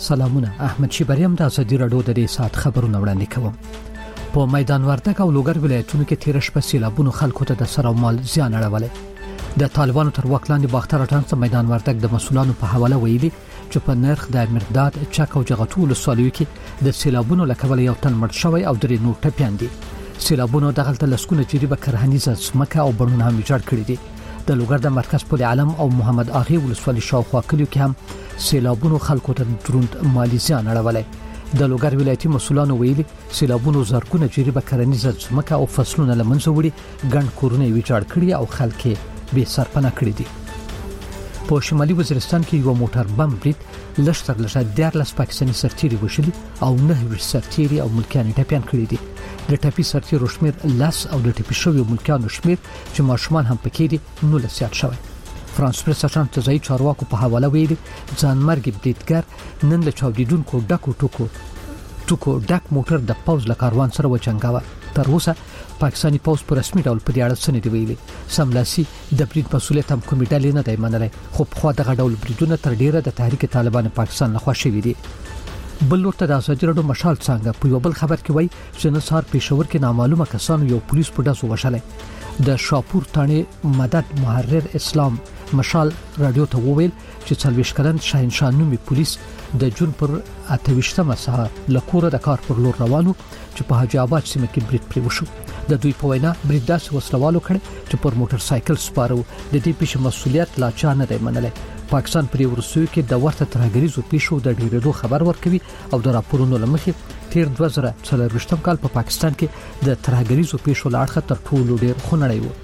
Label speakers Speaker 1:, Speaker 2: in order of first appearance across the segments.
Speaker 1: سلامونه. احمد شیبریم د ازادي رادیو د ساعت خبرونه وړاندې کوم. په میدان وردګ او لوګر ولایتونو کې تیر شپه سیلابونو خلکو ته د سر او مال زیان اړولی. د طالبانو تر واک لاندې باختر اټان څخه میدان وردګ د مسولانو په حواله ویلي چې په نرخ د مرداد چک او جغتو ولسوالیو کې د سیلابونو لکه یو تن مړ شوی او درې نور ټپیان دي. سیلابونو دغلت لسکونه جریبه کرهنیزه سمکه او بڼونه هم ویجاړ کړي دي. د لوګر د مرکز پل علم او محمد اغي ولسوالي شاوخوا کلیو کې هم سیلابونو خلکو ته دروند مالی زیان اړولی. د لوګر ولایتي مسولانو ویلي سیلابونو زرګونه جریبه کرهنیزه سمکه او فصلونه لمنځه وړي، ګڼ کورونه ویجاړ کړي او خلک بې سرپناه کړي دي. په شمالي وزیرستان کې یو موټر بم برید لشتر 14 پاکستاني سرتیري وشلي او 9 سرتیري او ملکیان ټپیان کړي دي. د ټپي سرتیرو شمیر لاس او د ټپي شویو ملکیانو شمیر چې ماشومان هم پکې دي 19 زیات شوی. فرانس پریس اژانس ته ځای چارواکو په حواله ویلي ځانمرګ بریدګر نن له چاودیدونکو ډکو ډک موټر د پوز له کاروان سره وچنګاوه. تر اوسه پاکستاني پوز په رسمي ډول په دې اړه څه نه دی ویلي. سملاسي د برید مسؤلیت هم کومې ډلې نه دی منلی، خو په خوا دغه ډول بریدونه تر ډیره د تحریک طالبان پاکستان لخوا شوي دي. بل لور ته د ازادي رادیو مشال څنګه په یو بل خبر کې وایي چې نن سهار پېښور کې نامعلومه کسانو یو پولیس په ډزو وشلی. د شاپور تانه مدد محرر اسلام مشال رادیو ته وویل چې 40 کلن شاهنشاه نومي پولیس د جون پر 28مه سهار لکوره د کار پر لور روانو چې په حاجی آباد سیمه کې برید پرې وشو. د دوی په وینا برید داسې وسلوالو کړ چې پر موټر سایکل سپارو. د دې پیښې مسؤلیت لا چا نه دی منلی. پاکستان پر ورسوي کې د ورته ترهګریزو پیښو د ډیرېدو خبر ورکوي او د راپورونو لمخې تیر 2024 کال په پاکستان کې د ترهګریزو پیښو لاړخه تر ټولو ډیر خونړی و.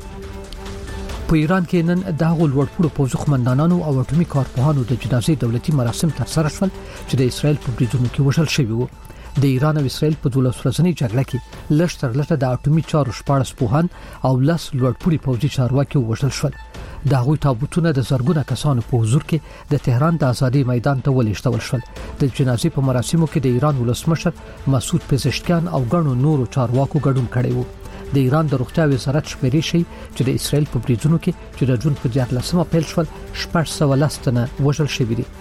Speaker 1: په ایران کې نن د هغو لوړپوړو پوځي قومندانانو او اټومي کارپوهانو د جنازې دولتي مراسم ترسره شول چې د اسرائیل په بریدونو کې وژل شوي وو. د ایران او اسرائیل په 12 ورځنۍ جګړه کې لشتر د اټومي چارو 14 پوهان او 10 لوړپوړي پوځي چارواکي وژل شول. د هغوی تابوتونه د زرګونه کسانو په حضور کې د تهران د ازادي میدان ته ولېږدول شول. د جنازې په مراسمو کې د ایران ولسمشر مسعود پزشکیان او ګڼو نورو چارواکو ګډون کړی وو. د ایران د روغتیا وزارت شمیرې شي چې د اسرائیل په بریدونو کې چې د جون په 14مه پیل شول 410 تنه وژل شوي دي.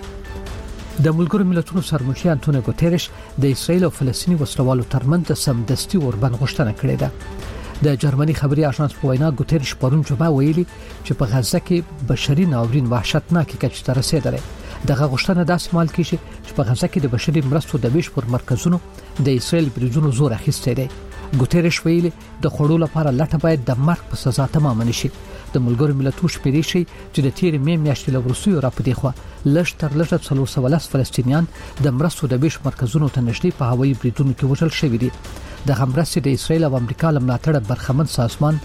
Speaker 1: د ملګرو ملتونو سرمنشي انټونیو ګوتيريش د اسرائیل او فلسطیني وسلوالو ترمنځ سمدستي اوربند غوښتنه کړې ده. د جرمني خبري اژانس په وینا ګوتيريش پرون جمعه ویلي چې په غزه کې بشري ناورین وحشتناکه کچه ته رسیدلی. دغه غوښتنه داسې مال کیږي چې په غزه کې د بشري مرستو د ویش پر مرکزونو د اسرائیل بریدونو زور اخیستی دی. ګوتيريش ویلي د خوړو لپاره لټه باید د مرګ په سزا تمام نشي. د ملګرو ملتونو شمیرې شي چې د تیر مې میاشتې له وروسته را پدې خو لشتر 310 فلسطینیان د مرستو د ویش مرکزونو ته نږدې په هوایي بریدونو کې وژل شوي دي. د همرستې د اسرائیل او امریکا لمناتړ برخمن سازمان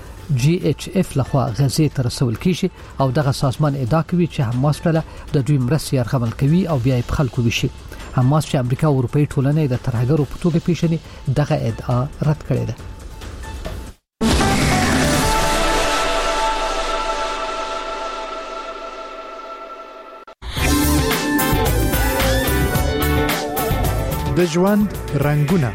Speaker 1: GHF لخوا غزې ته رسول کیږي او دغه سازمان ادعا کوي چې حماس ډله د دوی مرستې یرغمل کوي او بیا یې خلکو وشي. حماس چې امریکا او اروپאי ټولنې د ترهګرو په توګه پیژني دغه ادعا رد کړې ده.
Speaker 2: د ژوند رنگونه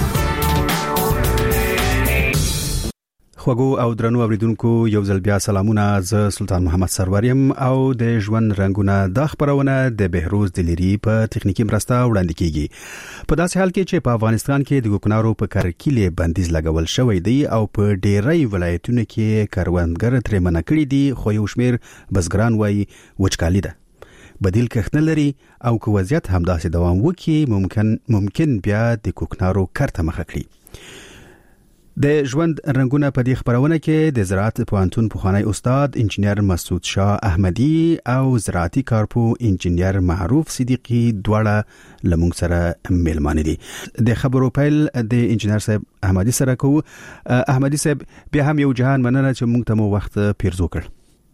Speaker 3: خوږو او درنو اوریدونکو یو ځل بیا سلامونه. زه سلطان محمد سروریم او د ژوند رنگونه د خبرونه د بهروز دلیری په تخنیکی مرسته وړاندې کیږي. په داسې حال کې چې په افغانستان کې د کوکنارو په کرکیلې بندیز لګول شوی دی او په ډیری ولایتونو کې کروندګر ترې منع کړي دي، خو یو شمیر بزګران وایي وچکالي ده، بدیل کښت نه لري او که وضعیت همداسې دوام وکړي ممکن بیا د کوکنارو کرته مخه کړي. د ژوند رنگونه په دې خبرونه کې د زراعت پوهنتون پخوانی استاد انجنیر مسعود شاه احمدی او زراعتي کارپو انجنیر معروف صدیقی دواړه لمونږ سره ملمانه دي. د خبرو پیل د انجنیر صاحب احمدی سره کوو. احمدی صاحب بیا هم یو جهان مننه چې موږ ته مو وخت پیرزو کړ.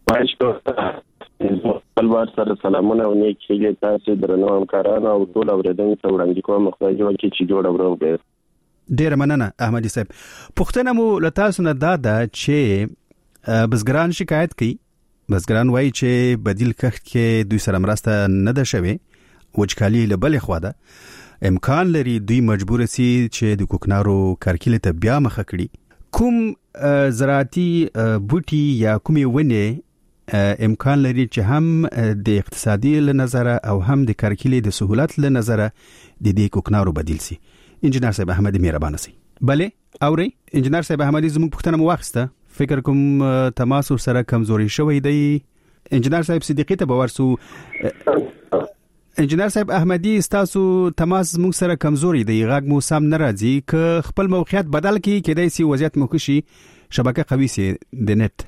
Speaker 4: البته سره سلامونه او نیکی تاسو درنو همکارانو او ټول اوریدونکو ته وړاندې کوم خدای جوړ کړي چې جوړ ورو.
Speaker 3: ډیر مننه احمدی صاحب. پښتنه مو لتاسو نه دادا چې بزګران شکایت کوي. بزګران وایي چې بدیل کښت کې دوی سره مرسته نه ده شوی، وچکالي له بلې خوا ده، امکان لري دوی مجبور سي چې د کوکنارو کرکیلې ته بیا مخه کړي. کوم زراعتي بوټي یا کومې ونې امکان لري چې هم د اقتصادي لنظره او هم د کارکلي د سہولت لنظره د دې کوکنارو بدیل سي. انجنیر صاحب احمدي مهربان سي. بله اوري انجنیر صاحب احمدي زموږ پښتنه مو واخسته. فکر کوم تماس سره کمزوري شوی دی. انجنیر صاحب صدیقی ته باورسو. انجنیر صاحب احمدي تاسو تماس موږ سره کمزوري دی، غږ مو سم نه راځي. که خپل موقعیت بدل کی کېدای سي وضعیت مو کشي، شبکه قوي سي د نت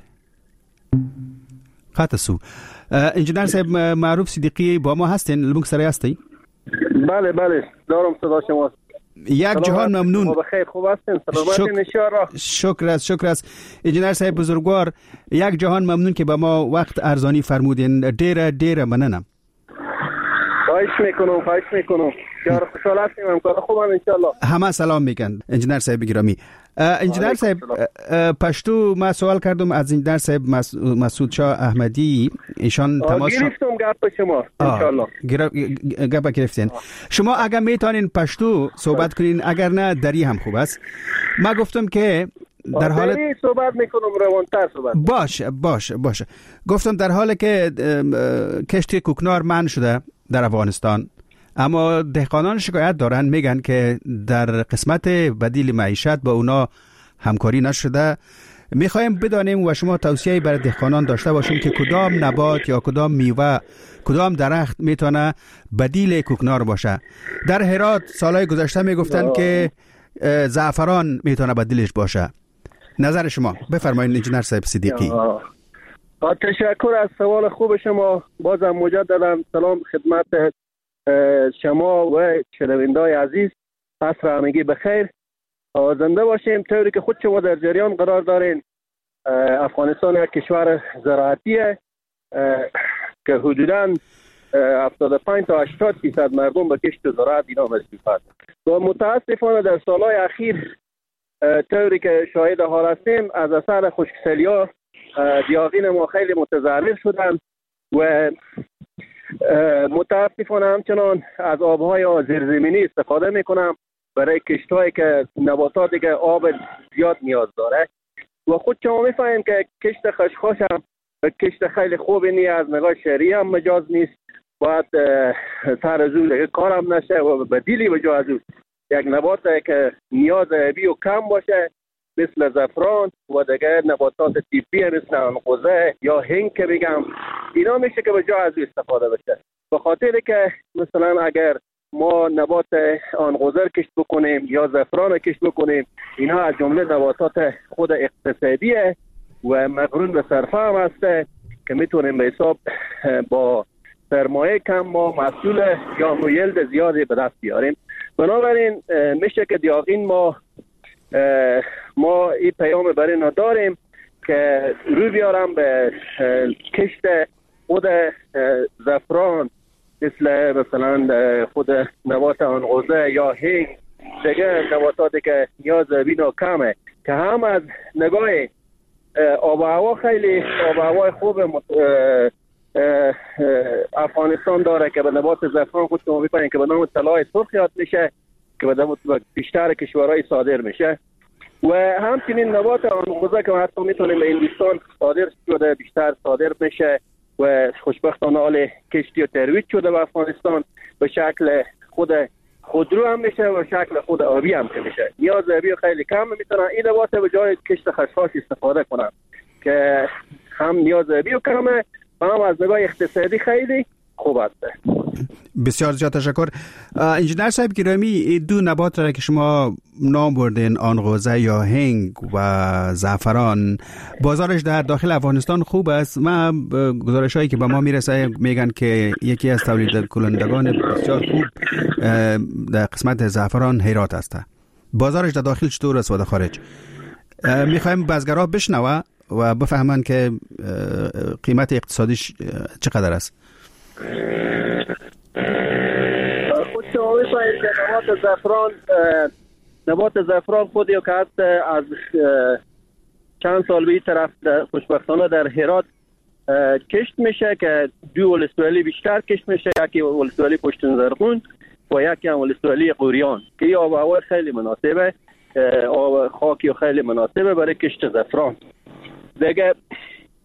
Speaker 3: خاطسو. انجنیر صاحب معروف صدیقی با ما هستین؟ موږ سره هستی؟
Speaker 4: بله دارم صدا شما.
Speaker 3: یک جهان ممنون.
Speaker 4: بخیر، خوب هستین؟ سلامتین ان شاء الله.
Speaker 3: شکر است انجنیر صاحب بزرگوار. یک جهان ممنون که با ما وقت ارزانی فرمودین. ډیر مننه.
Speaker 4: خواهش میکنم. بسیار خوشحال هستیم. همکار خوبم ان شاء الله.
Speaker 3: همه سلام میگن انجنیر صاحب گرامی. انجنیر صاحب پشتو ما سوال کردم از انجنیر صاحب مسعود شاه احمدی. ایشان تماس
Speaker 4: گرفتم گپ شما ان شاء الله.
Speaker 3: گپ گرفتین. شما اگر میتونین پشتو صحبت کنین، اگر نه دری هم خوب است. ما گفتم که در حال
Speaker 4: صحبت میکنم روانتر صحبت.
Speaker 3: باشه. گفتم در حالی که کشتی کوکنار منع شده در افغانستان، اما دهقانان شکایت دارن، میگن که در قسمت بدیل معیشت با اونا همکاری نشده. میخوایم بدانیم و شما توصیه برای دهقانان داشته باشین که کدام نبات یا کدام میوه، کدام درخت میتونه بدیل کوکنار باشه. در هرات سالهای گذشته میگفتن که زعفران میتونه بدیلش باشه. نظر شما بفرمایید انجنیر صاحب صدیقی.
Speaker 4: تشکر از سوال خوب شما. بازم مجددا سلام خدمت شما و شنونده‌های عزیز. عصر همگی بخیر، زنده باشیم. طوری که خود شما در جریان قرار دارین، افغانستان یک کشور زراعتیه که حدوداً 75 تا 80% مردم به کشت و زراعت اینا مصروفند و متاسفانه در سالهای اخیر طوری که شاهد حال هستیم از اثر خشکسالی‌ها دیاغین ما خیلی متضرر شدن و متاسفانه همچنان از آبهای زیرزمینی استفاده میکنم برای کشت‌هایی که نباتاتی که آب زیاد نیاز داره و خود شما میفهمیم که کشت خشخاش هم کشت خیلی خوبی نیست، از نگاه شهری هم مجاز نیست. باید سر از اون کار هم نشه و بدیلی به جای از اون یک نبات که نیاز آبی و کم باشه مثل زعفران و دیگر نباتات تیپی مثل عنقوزه یا هنگ که بگم، اینا میشه که به جای از استفاده بشه. به خاطر که مثلا اگر ما نبات عنقوزه کشت بکنیم یا زعفران کشت بکنیم، اینا از جمله نباتات خود اقتصادیه و مقرون به صرفه هم هسته که میتونیم به حساب با سرمایه کم ما محصول یا یلد زیادی به دست بیاریم. بنابراین میشه که دیاغین ما این پیام برای اینا داریم که روی بیارم به کشت خود زعفران مثلا خود نبات عنقوزه یا هنگ، دیگه نباتاتی که نیاز بینا کمه که هم از نگاه آب و هوا خیلی آب و هوای خوب افغانستان داره که به نبات زعفران خود شما می‌بینید که به نام طلای سرخ یاد میشه که به بیشتر کشورهای صادر میشه و همچنین نبات عنقوزه که حتی میتونیم به هندوستان صادر شده، بیشتر صادر میشه و خوشبختانه حال کشتی و ترویج شده به افغانستان به شکل خودرو هم میشه و شکل خود آبی هم که میشه. نیاز آبی خیلی کم میتونن این نبات به جای کشت خشخاش استفاده کنن که هم نیاز آبی کمه و هم از نگاه اقتصادی خیلی خوب است.
Speaker 3: بسیار زیاد تشکر. انجنیر صاحب گرامی، دو نبات را که شما نام بردین، عنقوزه یا هنگ و زعفران، بازارش در داخل افغانستان خوب است. ما گزارش هایی که به ما میرسه میگن که یکی از تولید کنندگان بسیار خوب در قسمت زعفران هرات است. بازارش در داخل چطور است و در خارج؟ میخوایم بازارها بشنوه و بفهمن که قیمت اقتصادیش چقدر است.
Speaker 4: خود شما می‌فهمید که نبات زعفران خودی که هست از چند سال به این طرف خوشبختانه در هرات کشت میشه که دو ولسوالی بیشتر کشت میشه، یکی ولسوالی پشتون زرغون و یکی هم ولسوالی قوریان که این آب و هوا خیلی مناسبه، آب خاکی خیلی مناسبه برای کشت زعفران. دیگه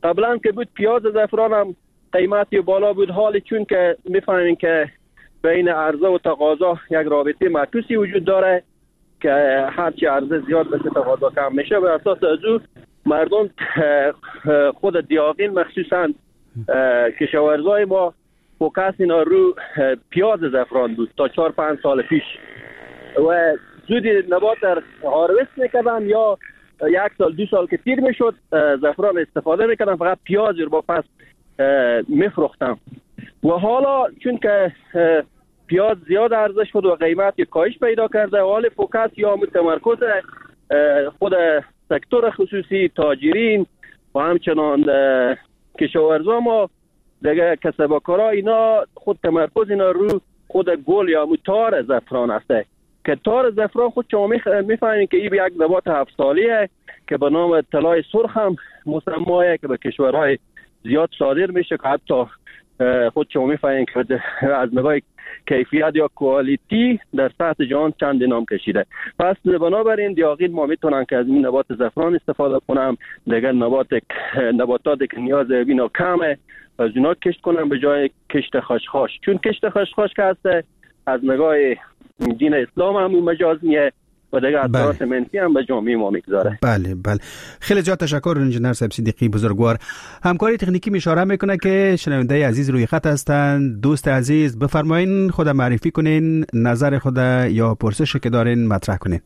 Speaker 4: قبلا که بود پیاز زعفران هم قیمتی بالا بود، حالی چون که میفهمین که بین عرضه و تقاضا یک رابطه معکوسی وجود داره که هرچی عرضه زیاد بشه تقاضا کم میشه. به اساس از او مردم خود دیاقین مخصوصا کشاورزای ما فوکس اینا رو پیاز زعفران بود تا 4-5 سال پیش و زودی نبات در هارویست میکردن یا 1 سال 2 سال که تیر میشد زعفران استفاده میکردن، فقط پیاز رو با پس میفروختن. و حالا چون که پیاز زیاد عرضه شد و قیمت کاهش پیدا کرده، حال فوکس یا متمرکز خود سکتور خصوصی، تاجرین و همچنان کشاورزا ما دیگه کسبکارا اینا خود تمرکز اینا رو خود گل یا تار زعفران است که تار زعفران خود شما میفهمید که این یک نبات 7 سالیه که به نام طلای سرخ هم مسماه که به کشورهای زیاد صادر میشه که حتی خود شما میفهمید که از نگاه کیفیت یا کوالیتی در سطح جهان چند نام کشیده. پس بنابراین دیاقین ما میتونن که از این نبات زعفران استفاده کنم، دیگر نباتاتی که نیاز اینا کمه از اینا کشت کنم به جای کشت خشخاش، چون کشت خشخاش که هست از نگاه دین اسلام هم مجاز نیه و دیگه اثرات منفی هم به جامعه ما میگذاره.
Speaker 3: بله خیلی زیاد تشکر انجینر صاحب صدیقی بزرگوار. همکاری تکنیکی اشاره میکنه که شنونده عزیز روی خط هستند. دوست عزیز بفرمایین خود معرفی کنین، نظر خود یا پرسش که دارین مطرح کنین.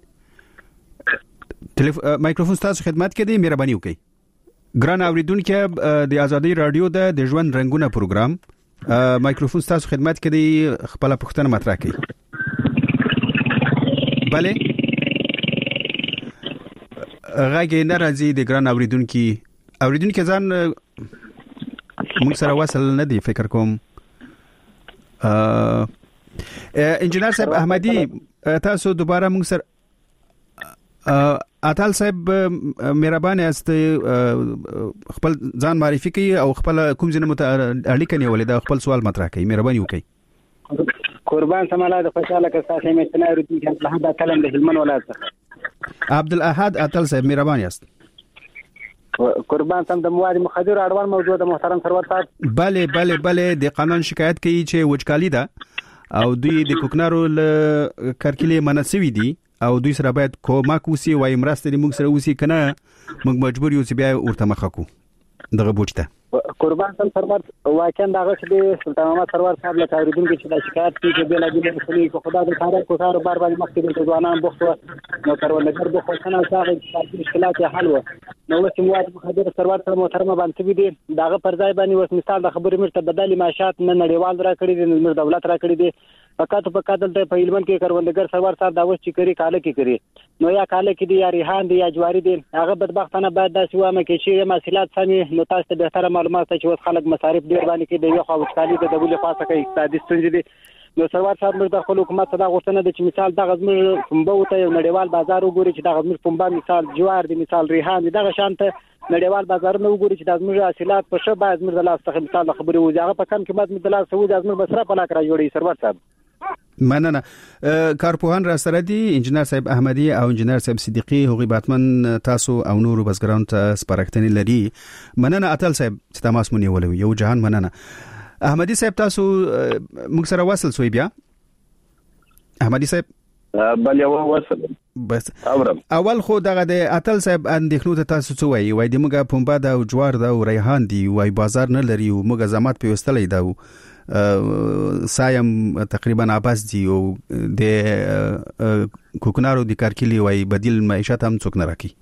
Speaker 3: میکروفون تاسو خدمت کړي، مهرباني وکړئ. ګران اوریدونکو د آزادۍ رادیو د ژوند رنگونه پروګرام میکروفون تاسو خدمت کړي، خپل پوښتنه مطرح کړئ. بله غږی ناراضي د ګران اوریدونکو ځان موږ سره وصل نه دی فکر کوم. انجینر صاحب احمدی تاسو دوباره موږ سره اتل صاحب مهربان است خپل ځان معرفي کړئ او خپل کوم ځنه اړیکه نیولې دا خپل سوال مطرح کړئ، مهرباني وکړئ.
Speaker 5: قربان سماله د خوشاله که تاسو مې استنارو دي چې الله دا کلم د هلمن ولایت څخه
Speaker 3: عبدالاحد اتل صاحب مهربان است.
Speaker 5: قربان سم د مواد مخدر اړوند موضوع د محترم سرور صاحب
Speaker 3: بله د قانون شکایت کوي چې وچکالي ده او دوی د کوکنارو ل کارکلي مناسوي دي او دوی سره باید کومک وسی وای مرسته موږ سره وسی کنه موږ مجبور یو چې بیا ورته مخکو دغه بوجته.
Speaker 5: قربان سم سرور واقعا دغه چې سلطان محمد سرور صاحب له اوریدونکو چې د شکایت کوي چې بلا بلا مسلې کو خدای د تاریخ کو کار بار بار مخکې د ځوانان بوخت نو کارولګر بوخت نه ځاغي چې مشکلات حل و نو چې مواد مخدر سرور سره محترم باندې دي دغه پر ځای باندې وس مثال د خبرې مرته بدلی معاشات نه نړیوال را کړی دي، نو دولت را کړی دي فقط دلته په هلمند کې کاروندګر سرور صاحب دا وس چې کری کاله کې کری نو یا کاله کې دی یا ریحان دی یا جواری دی، هغه بدبختانه باید داسې وامه کې چې محصولات سمي نو تاسو ته به تر معلومات چې وس خلک مصارف ډیر باندې کې دی یو خو وچکالي د دولت خاصه کې اقتصادي ستونزې دي. نو سرور صاحب موږ د خپل حکومت څخه غوښتنه ده چې مثال دغه زموږ پنبه ته یو نړیوال بازار وګوري چې دغه زموږ پنبه مثال جوار دی مثال ریحان دی دغه شانته نړیوال بازارونه وګوري چې د زموږ حاصلات په شبه زموږ د لاس څخه مثال خبرې وځي هغه په کم قیمت مې د لاس وځي زموږ مصرف علاقه را جوړي. سرور صاحب
Speaker 3: مننه. کارپوهان را سره دي انجینر صاحب احمدی او انجینر صاحب صدیقی هغوی باتمن تاسو او نورو بزګرانو ته سپارښتنې لري. مننه اتل صاحب چې تماس مونږ نیولې یو جهان مننه. احمدی صاحب تاسو موږ سره وصل سوی بیا احمدی صاحب
Speaker 6: بل یو وصل
Speaker 3: بس
Speaker 6: امرم
Speaker 3: اول خو دغه د اتل صاحب اندېښنو ته تاسو څه وایي؟ وای د موږ پنبه دا او جوار دا او ریحان دی وای بازار نه لري او موږ زحمت پیوستلې دا سایم تقریبا عباس دی او د کوکنارو د کارکلی وای بدیل معیشت هم څوک نه راکي.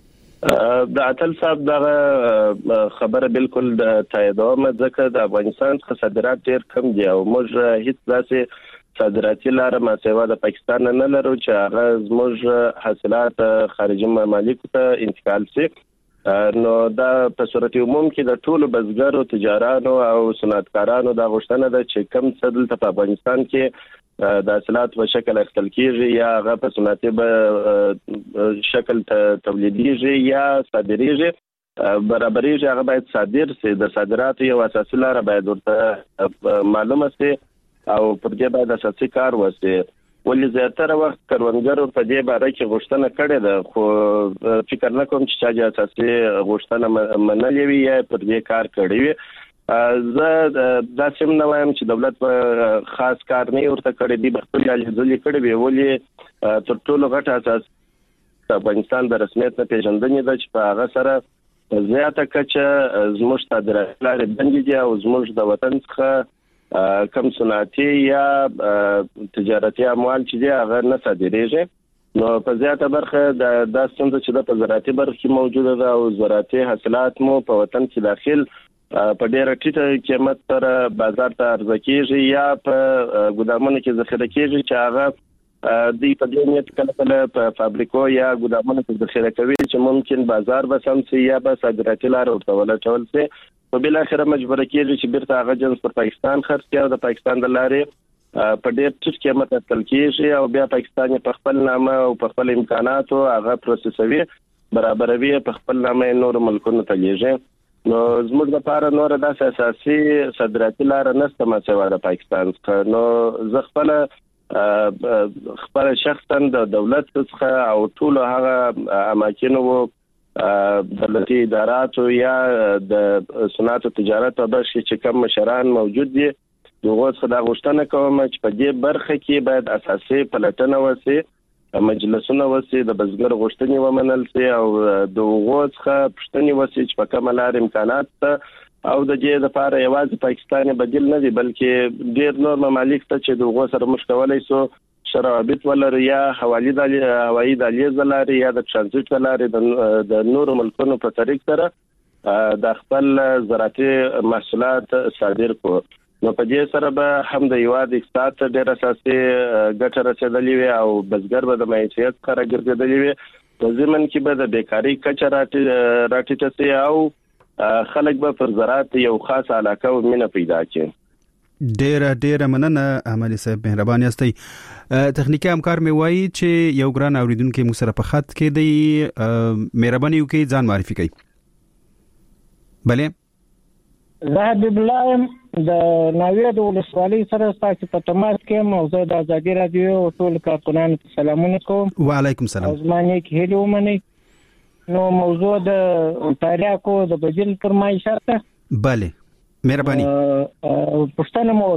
Speaker 6: د اتل صاحب دغه خبره بالکل د تاییدوم ځکه د افغانستان صادرات ډیر کم دي او موږ هیڅ داسې صادراتي لاره ما سیوا د پاکستان نه لرو چې هغه زموږ حاصلات خارجي ممالکو ته انتقال شي. نو دا په صورت عموم کې د ټولو بزګرو تجارانو او صنعتکارانو د غوښتنه ده چې کم څه دلته په افغانستان کې د حاصلات په شکل اخیستل کیږي یا هغه په صنعتي شکل تولیدیږي یا صادریږي برابرېږي هغه باید صادر شي. د صادراتو یو اساسي لاره باید ورته معلومه شي او پر دې باید اساسي کار وشي. ولې زیاتره وخت کروندګرو په دې باره کې غوښتنه کړې ده خو فکر نه کوم چې چا اساسي غوښتنه منلې وي یا پر دې کار کړی وي. زه دا سم نه وایم چې دولت خاص کار نه ورته کړی دی خپل ځلې کړی وي ولې تر ټولو غټه اساس افغانستان د رسمیت نه پیژندنې ده چې په هغه سره زیاته کچه زموږ صادرات لري بندي دي او زموږ د وطن څخه کم صنعتي یا تجارتي اموال چې دی هغه نه صادریږي. نو په زیاته برخه د ستونزه چې د زراعتي برخه کې موجوده ده او زراعتي حاصلات مو په وطن کې داخل په ډېر ټیټه قیمت سره بازار ته عرضه کیږي یا په ګودامونو کې ذخیره کیږي چې هغه د په دې نیت کله په فابریکو یا ګودامونو کې ذخیره کوي چې ممکن بازار به سم سي یا به صادراتي لار ورته ولټول سي په بل اخر مجبور کیږي چې بیرته هغه جنس پر پاکستان خرڅ کړي او د پاکستان د لارې په ډېر ټیټ قیمت اخیستل کیږي او بیا پاکستان په خپل نامه او په خپل امکاناتو هغه پروسسوي برابروي په خپل نامه نور ملکونو ته لیږي. نو زموږ لپاره نور داسې اساسي صادراتي لار نشته ما سوا د پاکستان څخه. نو زه خپل شخصا د دولت څخه او ټول هغه اماکنو دولتي اداراتو یا د صنعت او تجارت په برخه کې کوم مشران موجود دي دغه څخه دا غوښتنه کوم چې په دې برخه کې باید اساسي پلټنه وشي مجلسونه وشي د بزګر غوښتنې ومنل شي او دغه څخه پښتني وشي چې په کومه لار امکانات او د دې لپاره یوازې پاکستان بدیل نه دی بلکې ډېر نور ممالک ته چې دغه سره مشکلای سو شرابط ولري یا حوالی دالیز لري یا د ترانزیت لري د نور ملکونو په طریق سره د خپل زراعتي محصولات صادر کو. نو په دې سره به هم د یواد اقتصاد ډېر اساسي ګټه رسیدلې وي او بزګر به د معیشت سره ګرځېدلې وي په ضمن کې به د بیکاری کچه راټیټه شي او خلک به پر زراعت یو خاص علاقه او مینه پیدا کړي.
Speaker 3: ډېر مننه احمد صاحب مهربان یاستئ. تخنیکی همکار مې وایي چې یو ګران اوریدونکو مو سره په خط کې دی مهرباني وکړئ ځان معرفي کړئ. بله
Speaker 7: زه حبیب الله د ناوې د ولسوالۍ سره تاسو په تماس کې موضوع د ازادي رادیو او ټول کارکونانو ته سلامونه کوم.
Speaker 3: وعلیکم السلام.
Speaker 7: زمانه کې هلي ومني. نو موضوع د تاریخو د بدیل فرمایشات.
Speaker 3: بله مهرباني.
Speaker 7: پښتنه مو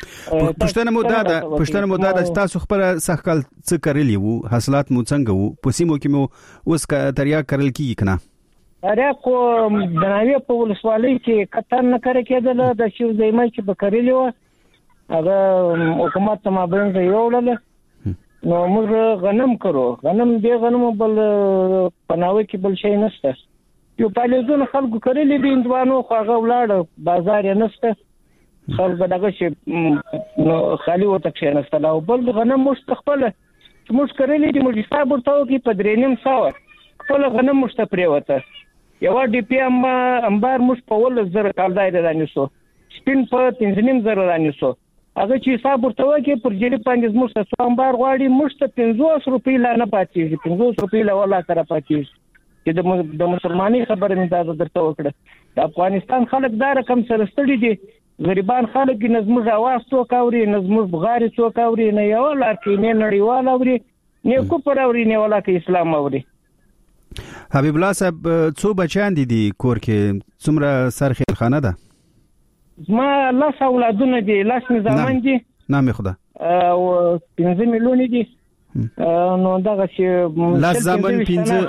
Speaker 7: دا
Speaker 3: د تاسو خبره سخکل څه کړلی وو حاصلات مو څنګه وو په سیمو کې مو اوس تریا کړل کیږي کنه
Speaker 7: تاریخو د ناوې په ولسوالۍ کې کتن نه کړی کېدل د شیو زېمای چې بکرلی و هغه حکومت ته مابین یوړل. نو موږ غنم کړو غنم بل پناوي کې بل شي نشته یو پالیزون خلکو کړلی دي اندوانو خو هغه ولاړ بازار یې نشته خلک دغه شي خالي وته کې نشته او بل غنم مستقبل چې موږ کړلی دي موږ حساب ورته کې په 3.5 خپل غنم مستپری وته یو ډي پی امبار موږ په ول زر کالدای رانیو سو سپین په 3.5 رانیو هغه چې حساب ورته کې پر جری باندې موږ څه امبار غواړي موږ ته 500 روپۍ لا نه پاتېږي 500 روپۍ لا ولا سره پاتېږي چې د مسلمانۍ خبره مې دا درته وکړه. د افغانستان خلک دا رقم سره ستړي دي غریبان خلک نه زموږ आवाज څوک اوري نه زموږ بغاري څوک اوري نه یو لار کې نه نړیوال اوري نه کوپر اوري نه ولا کې اسلام اوري.
Speaker 3: حبیب الله صاحب څو بچیان دي کور کې څومره سرخیل خانه ده؟
Speaker 7: ما لاس اولادونه دي لاس نظامان دي
Speaker 3: نام خدا
Speaker 7: او 15 میلیون دي نو دغه چې
Speaker 3: لاس زمن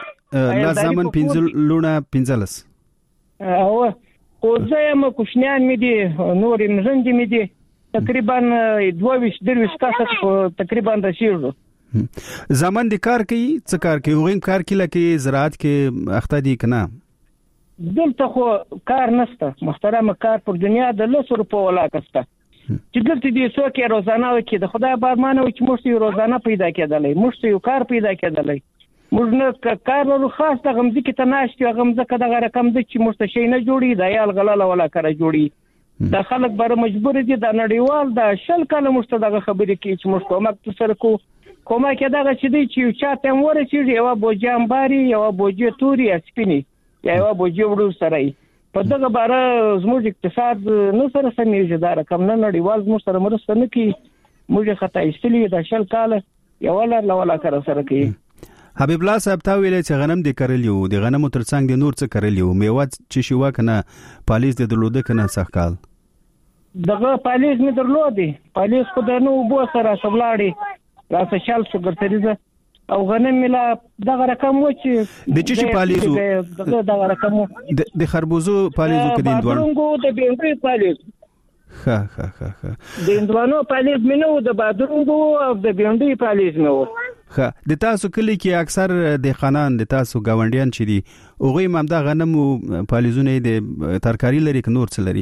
Speaker 3: 15 لونه 15
Speaker 7: او خو زم کوشنیان مې دي نور مزند مې دي تقریبا 22 کاسه تقریبا رسیدو.
Speaker 3: زمن د کار کوي څه کار کوي وغیم کار کې لکه زراعت کې اخته دي کنه
Speaker 7: دلته خو کار نشته محترم کار پر دنیا د 100 روپو ولا کسته چې دلته دي څوک روزانه وکي د خدای بارمانه وکي موږ یو روزانه پیدا کېدلای موږ یو کار پیدا کېدلای موږ نه کار ورو خاص د غمزه کې تناشتي غمزه کده رقم د چې موږ شي نه جوړي د یال غلاله ولا کار جوړي د خلک بر مجبور دي د نړیوال د شل کله موږ دغه خبرې کې چې موږ کومک سره کومه کې دغه چې دی چې چاته ورسې یو بوجام باري یو بوجي توري سپینی یو بوجي وړو سره په دغه باره زموږ اقتصاد نو سره سمېږي دا رقم نه نړیوال موږ سره مرسته نه کوي موږ خطا ایستلې د شل کاله یو ولا سره کوي.
Speaker 3: حبیب الله صاحب تا ویلې چې غنم دې کړلیو د غنمو ترڅنګ د نور څه کړلیو میوه چې شو کنه پالیز د درلوده کنه سخکال
Speaker 7: دغه پالیز می درلودي پالیز خو د نو بو سره سبلاړي راسه شال سګرتریزه او غنم ملا دغه رقم و چې
Speaker 3: د چی پالیزو
Speaker 7: دغه رقم
Speaker 3: د خربوزو پالیزو کې د
Speaker 7: اندوانو د بینګي پالیز
Speaker 3: ها
Speaker 7: د اندوانو پالیز مینو د بادرونګو او د بینګي پالیز مینو.
Speaker 3: ها د تاسو کلی کې اکثر د خانان د تاسو گاونډیان چې دي اوغه ممدا غنم او پالیزونه د ترکاری لري ک نور څه لري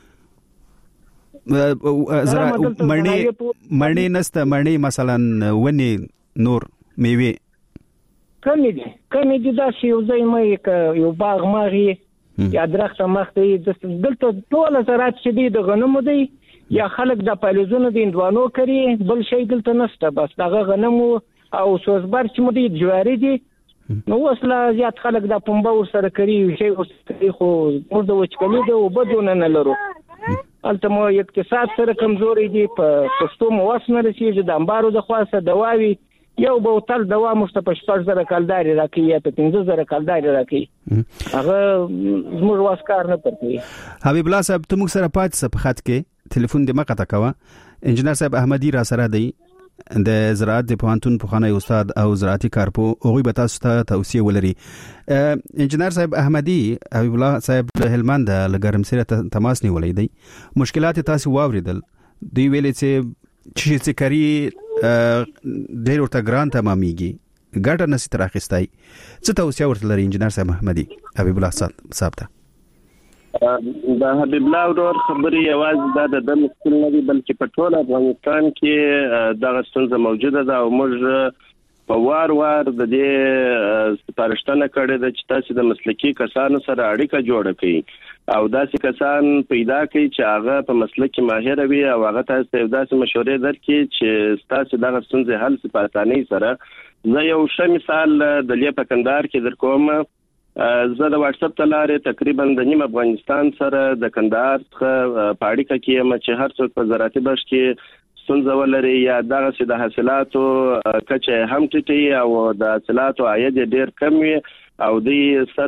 Speaker 3: زرا مړنی نسته مړنی مثلا ونی نور میوه
Speaker 7: کمی دي دا شی یو ځای مې یو باغ ماغي یا درخت مخته دلته ټول زراعت چې دی د غنمو دی یا خلک د پالیزونو د اندوانو کوي بل شی دلته نشته بس دغه غنمو او سوزبر چې مو دي جواری دي نو وسله زیات خلک د پنبه ور سره کوي شی خو موږ د وچکلي د وبدون نه لرو البته مو اقتصاد سره کمزوري دي په پښتو مو وسنه رسیږي د انبارو د خاصه دواوي یو بوتل دوا مستپښ 4000 کلداري راکې یا 15000 کلداري راکې هغه زموږ واسکار نه پرتوي.
Speaker 3: حبیب الله صاحب ته موږ سره پات صفحات کې ټلیفون د مقطع کوا انجنیر صاحب احمدی را سره دی د زراعت د پوهنتون پوخانه استاد او زراعتي کارپو اوغي به تاسو ته توصيه ولري. انجنیر صاحب احمدی حبیب الله صاحب له هلمند له ګرمسره تماس نیولې دی مشکلات تاسو واوریدل دی ویلې چې کری ډېر ورته ګران تمامېږي ګټه نسی تراخستای څه توصيه ورته لري انجنیر صاحب احمدی حبیب الله صاحب ته؟
Speaker 6: دا حبیب الله ورور خبري یوازې د مشکل نه دی بلکې په ټول افغانستان کې دغه ستونزه موجوده ده او موږ په وار د دې سپارښتنه کړې ده چې تاسو د مسلکي کسانو سره اړیکه جوړه کړئ او داسې کسان پیدا کړئ چې هغه په مسلک کې ماهر وي او هغه تاسو ته داسې مشورې درکړي چې تاسو دغه ستونزې حل په اسانۍ سره. زه یو ښه مثال د لې په کندهار کې درکوم. زه د واتس اپ تلارې تقریبا د نیم افغانستان سره د کندهار څخه په اړیکه کې یم چې هر څوک په زراعتي برخه کې ستونزه ولري یا دغه د حاصلاتو کچه هم ټیټي او د حاصلاتو عاید ډیر کم وي او د سر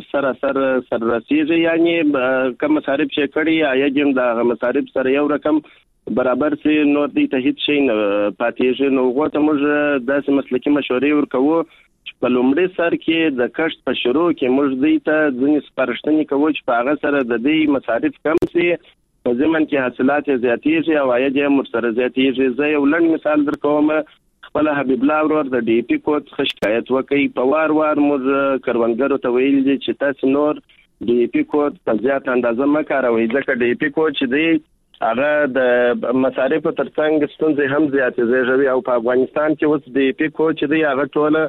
Speaker 6: رسیږي یعنی کم مصارف چې کړي عاید هم د مصارف سره یو رقم برابر سي نور دي ته هیڅ شي نه پاتېږي. نو غوته موږ داسې مسلکي مشورې ورکوو په لومړي سر کې د کښت په شروع کې موږ دې ته ځینې سپارښتنې کوو چې په هغه سره د دې مصارف کم سي په ضمن کې حاصلات زیاتېږي او عاید یې مرسره زیاتېږي. زه یو لنډ مثال درکوم. خپل حبیب الله ورور د ډي پی کوډ شکایت وکړي په وار موږ کروندګرو ته ویل دي چې تاسو نور ډي پی کوډ په زیات اندازه مه کاروئ ځکه ډي پی کوډ چې دی هغه د مصارفو ترڅنګ ستونزې هم زیاتېږي او په افغانستان کې اوس ډي پی کوډ چې دی هغه ټوله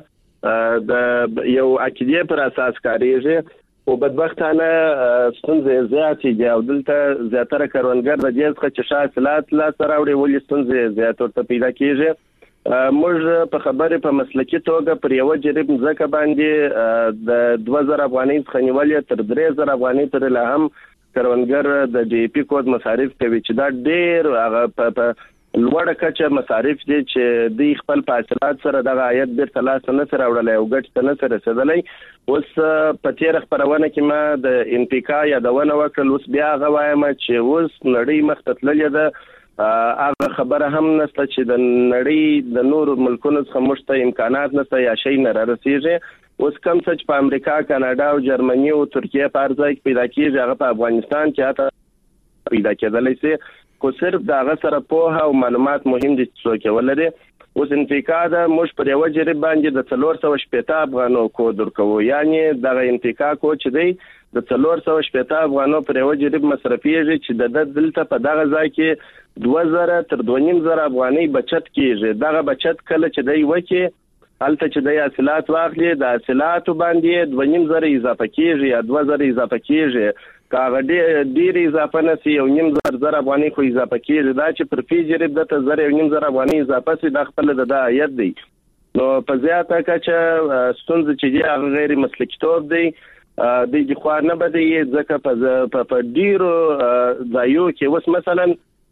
Speaker 6: د یو عقیده پر اساس کاریږي او بدبختانه ستونزې زیاتې دي او دلته زیاتره کروندګر د دې څخه چې حاصلات لا سره وړي ولې ستونزې زیات ورته پیدا کیږي. موږ په خبره په مسلکي توګه پر یو جریب ځکه باندې د 2000 افغانۍ څخه نیولې تر 3000 افغانۍ تر له هم کروندګر د ډي پی کوډ مصارف کوي چې دا ډېر هغه په لوړه کچه مصارف دي چې د خپل حاصلات سره د عاید ډېر تلاش نه سره وړلای او ګټ نه سره رسیدلای. اوس په تیر خبرونه کې ما د ان پی کا یادونه وکړل اوس بیا غوایم چې اوس نړۍ مختلفه ده هغه خبره هم نشته چې د نړۍ د نور ملکونو څخه مشته امکانات نشته یا شي نه رسیږي. اوس کوم څه په امریکا کاناډا او جرمني او ترکیه په ارزای پیدا کیږي هغه په افغانستان کې اته پیدا کېدلای شي کو صرف دا هغه سره په او معلومات مهم دي چې ولري. اوس انتقاد موږ پر یو جریب باندې د 480 افغانو کود ورکو یعنی دا انتقاد کو چې دی د 480 افغانو پر یو جریب مصرفيږي چې د دلته په دغه ځای کې 2000 تر 2500 افغانۍ بچت کیږي. دغه بچت کله چې دی وکي البته چې د حاصلات واخلي د حاصلات باندې 2500 اضافه کیږي یا 2000 اضافه کیږي کاغه ډیر اضافه نسی یو نیم زر افغانۍ خو اضافه کیږي دا چې پر فی جریب د زر یو نیم زر افغانۍ اضافه سي د خپل د عاید دی. نو په زیاته کچه ستونزې چې دی هغه غیر مسلکي توب دی د خو نه بده ځکه په ډیرو ځایو کې اوس مثلا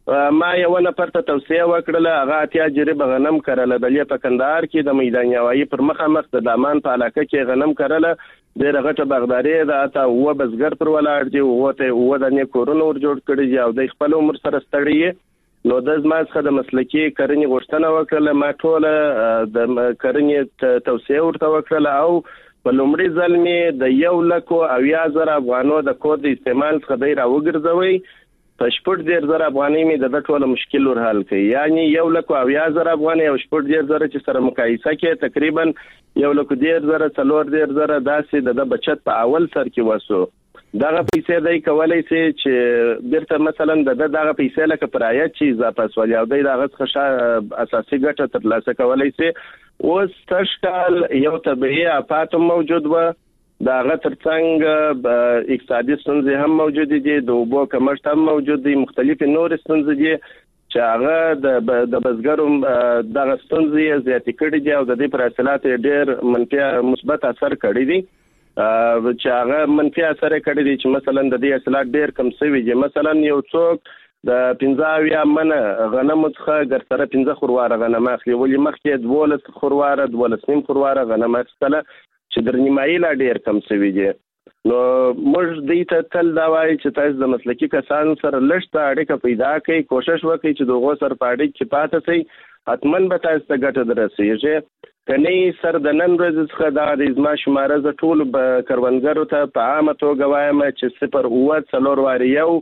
Speaker 6: ما یو نفر ته توصیه وکړه هغه اتیا جریبه غنم کرله بلې په کندهار کې د میدان یوایي پر مخامخ د دامان په علاقه کې غنم کرله ډېره غټه باغداري ده اته و بزګر پر ولاړ دي و د نه کورونو ور جوړ کړي دي او د خپل عمر سره ستړي نو د زما څخه د مسلکي کرنې غوښتنه وکړه ما ټول د کرنې توصیه ورته وکړه او په لومړي ځل مې د 1,80,000 افغانو د کود استعمال څخه دی راوګرځوي په 14,000 افغانۍ مې د ټول مشکل ور حل کړي یعنی 1,80,000 افغانۍ او 14,000 چې سره مقایسه کې تقریبا 1,10,000 4,000 داسې د بچت په اول سر کې وسو دغه پیسې دای کولای شي چې بیرته مثلا دغه پیسې لکه پرایت چې اضافه سوال او دغه څخه اساسي ګټه ترلاسه کولای شي اوس تشکال یو طبيعي آفات موجود و دغه ترڅنګ اقتصادي ستونزې هم موجود دي د اوبو کمښت هم موجود دي مختلف نور ستونزې دي چې هغه د بزګرو دغه ستونزې زیاتې کړي دي او د دې پر حاصلات ډېر منفي مثبت اثر کړی دي چې هغه منفي اثر کړی دي چې مثلا د دې حاصلات ډېر کم شوي دي مثلا یو څوک د 15 من غنم څخه ګرځره 15 خورواره غنم اخلي ولې مخکې 12 خورواره 12 خورواره غنم اخلي چې د نیمایي لا ډېر کم شوي دي نو موږ دې ته تل دا وایي چې تاسو د مسلکي کسانو سره لږه اړیکه پیدا کړئ کوشش وکړئ چې دغه سره پاړې کې پاتې شي حتمن به تاسو ته ګټه درسیږي کني سر د نن ورځ څخه د ازما شماره ز ټول کروندګرو ته په عامه توګه وایم چې 0.4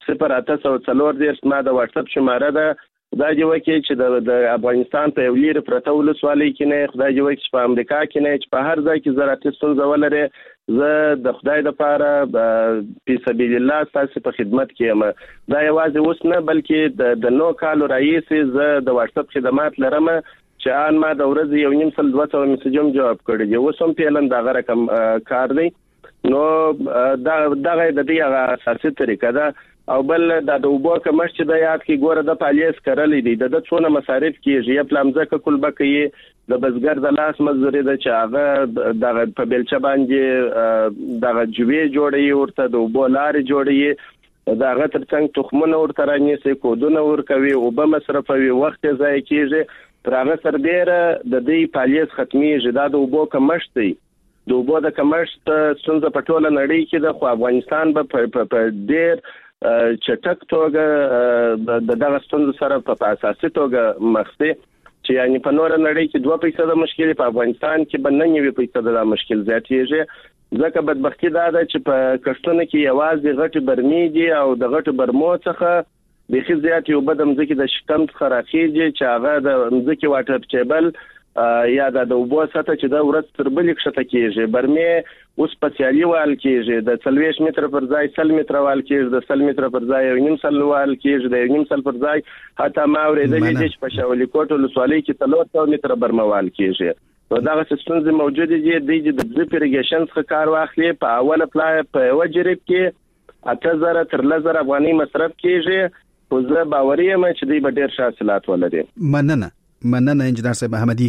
Speaker 6: 0.8 ما د واتس اپ شماره ده دا جوړ کې چې د افغانستان په ولیر پرته ولسوالۍ کې نه خدای جوړ کې په امریکا کې نه چې په هر ځای کې زراعتي ستونزې ولري زه د خدای د پاره په سبیل الله تاسو په خدمت کې یم دا یوازې اوس نه بلکې د نو کال رئیس زه د واتس اپ خدمات لرم چې ان ما د ورځې 1.2 میسجوم جواب کړی دی اوس هم پیلن دا رقم کار دی نو دا د دې اساسي طریقه ده او بل د اوبو کمښت چې د یاد کې ګوره د پالیس کړلې دي د څونه مصارف کیږي په لمزه کول بکې د بزګر د لاس مزوري د چاغه د په بلچ باندې د جوی جوړي ورته د اوبو لارې جوړي دا غتر څنګه تخمونه ورته رانیسي کودونه ورکوي او به مصرفوي وخت ضایع کیږي تر هغه سربېره د دې پالیس ختمي د اوبو کمښت دی د اوبو د کمښت څنګه په ټوله نړۍ کې د افغانستان په ډېر چټک توګه دغه ستونزې سره په اساسي توګه مخ دي چې یعنی په نور نړۍ کې 2% مشکل په افغانستان کې بننه 9% د مشکل زیاتېږي ځکه بدبختی دا ده چې په کښتونه کې یوازې غټي برمي دي او د غټو برمو څخه د خزيات یو بدم ځکه د شکم څخه راخیږي چې هغه د ځکه واټر ټیبل یا د اوبو سطح چې د ورځ تر بلې کښته کېږي برمه اوس سپیشالي وال کېږي د 40 متر پر ځای 100 متر وال کېږي د 100 متر پر ځای 1.5 وال کېږي د 1.5 پر ځای حتی ما ورېدلې چې په شاولي کوټ ولسوالۍ کې 300 متر برمه وال کېږي نو دا څه موجود دي د ډریپ اریګیشن څخه کار واخلي په اوله پلای په وجریب کې 8000 تر 1000 افغاني مصرف کېږي خو زه باوري یم چې دوی به ډېر حاصلات ولري
Speaker 3: مننه انجنیر صاحب محمدي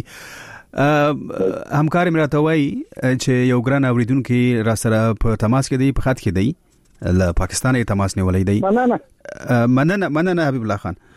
Speaker 3: همکار مراته وای چې یو ګران اوریدونکو را سره په تماس کې دی په خط کې دی له پاکستان یې تماس نیولې دی مننه حبیب الله خان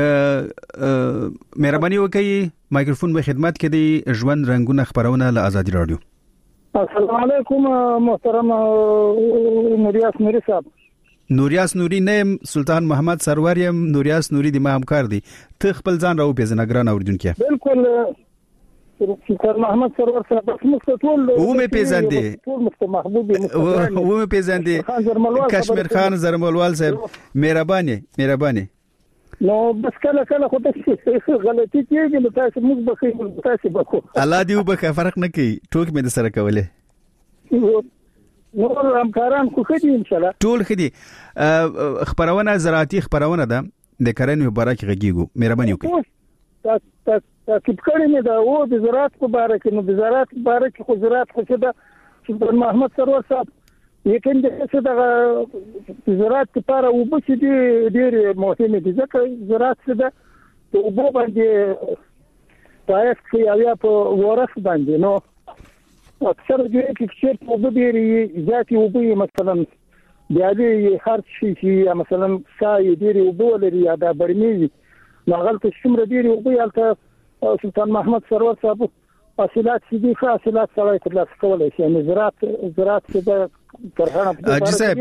Speaker 3: مهرباني وکړئ مایکروفون به خدمت کې دی ژوند رنگونه خبرونه له آزادي رادیو
Speaker 7: السلام علیکم محترم نوریاس نوری صاحب
Speaker 3: نوریاس نوری نیم سلطان محمد سرور یم نوریاس نوری د ما همکار دی ته خپل ځان راو پیژنه ګران اوریدونکو
Speaker 7: بالکل سلطان محمد سرور صاحب مستطول
Speaker 3: و مې پیژندې
Speaker 7: ټول محبوب
Speaker 3: و مې پیژندې کشمیر خان زرملوال صاحب مهرباني
Speaker 7: نو بس کله خو ته غلطي کېږي نو تاسو موږ به تاسو به
Speaker 3: الله دې وبخه فرق نه کوي ټوک مې د سره کوله
Speaker 7: نور همکاران خو خدي ان شاء الله
Speaker 3: ټول خدي خبرونه زراعتي خبرونه ده د کرنې مبارک غږیږو مهرباني وکړئ
Speaker 7: تاکید کړی مې دا و د زراعت په اړه کې نو د زراعت په اړه کې خو زراعت خو چې د محمد سرور صاحب یقین دې چې دا زراعت لپاره وبو چې ډېر مهم دي ځکه زراعت څه ده د وبو باندې پایښت کې یا په ورث باندې نو اکثر دې کې چې په وبو ډېر ذاتي وبو مثلا
Speaker 5: بیا دې هر شي چې مثلا سای ډېری وبو لري یا د برمي ناغل ته څومره ډېری وبو یالته سلطان محمد سرور صاحب حاصلات دي حاصلات سره ترلاسه کولای شي یعنی زراعت څخه ترخانه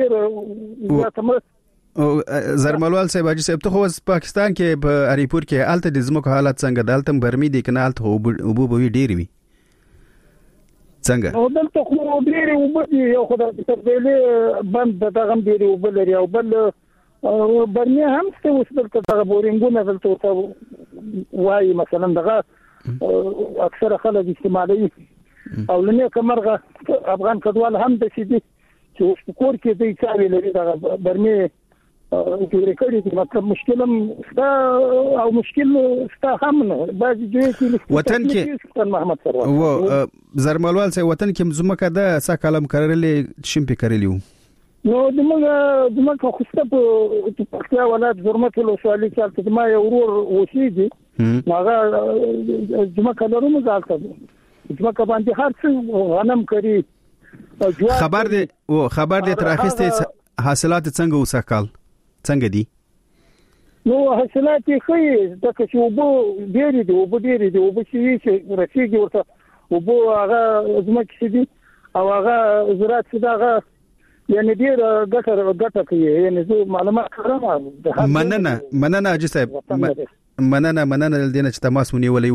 Speaker 3: په زرملوال صاحب اجي صاحب ته خو پاکستان کې په اریپور کې الته د زموږ حالت څنګه دالته برمي دي کنه الته وبو به ډېری وي څنګه
Speaker 5: او دلته خو ډېری وبو دي یو خدای ته ویلې بند دغه ډېری وبو لري او بل برمي هم څه وسبل دغه بورینګونه دلته وایي مثلا دغه اکثر خلک استعمالوي او لنه کمرغه افغان کډوال هم د سيدي چې کور کې د چاري لري دغه برمي جوړ کړی دي مطلب مشکل ستا او مشکل ستا هم نه بعضی ځای کې
Speaker 3: وطن کې
Speaker 5: محمد سرور
Speaker 3: و زرملوال سه وطن کې زمکه د سکالم کړلې شمپې کړلیو
Speaker 5: نو دمه خوسته په پکتیا ولایت زرمت له سوالي چې ما یو ورور وشيږي هغه دمه لرم ځالته دمه باندې هر څه غنم کړی
Speaker 3: خبر دې تراخسته حاصلات څنګه وسکال څنګه دي
Speaker 5: نو حاصلات یې د کښوبو ډېری دي او به چې رسیږي ورته او بو هغه زمکه دي او هغه زراعت دغه یعنی ډیر ګټه کوي یعنی زه معلومات کړم
Speaker 3: مننه اجي صاحب مننه دینه چې تماس ونیولې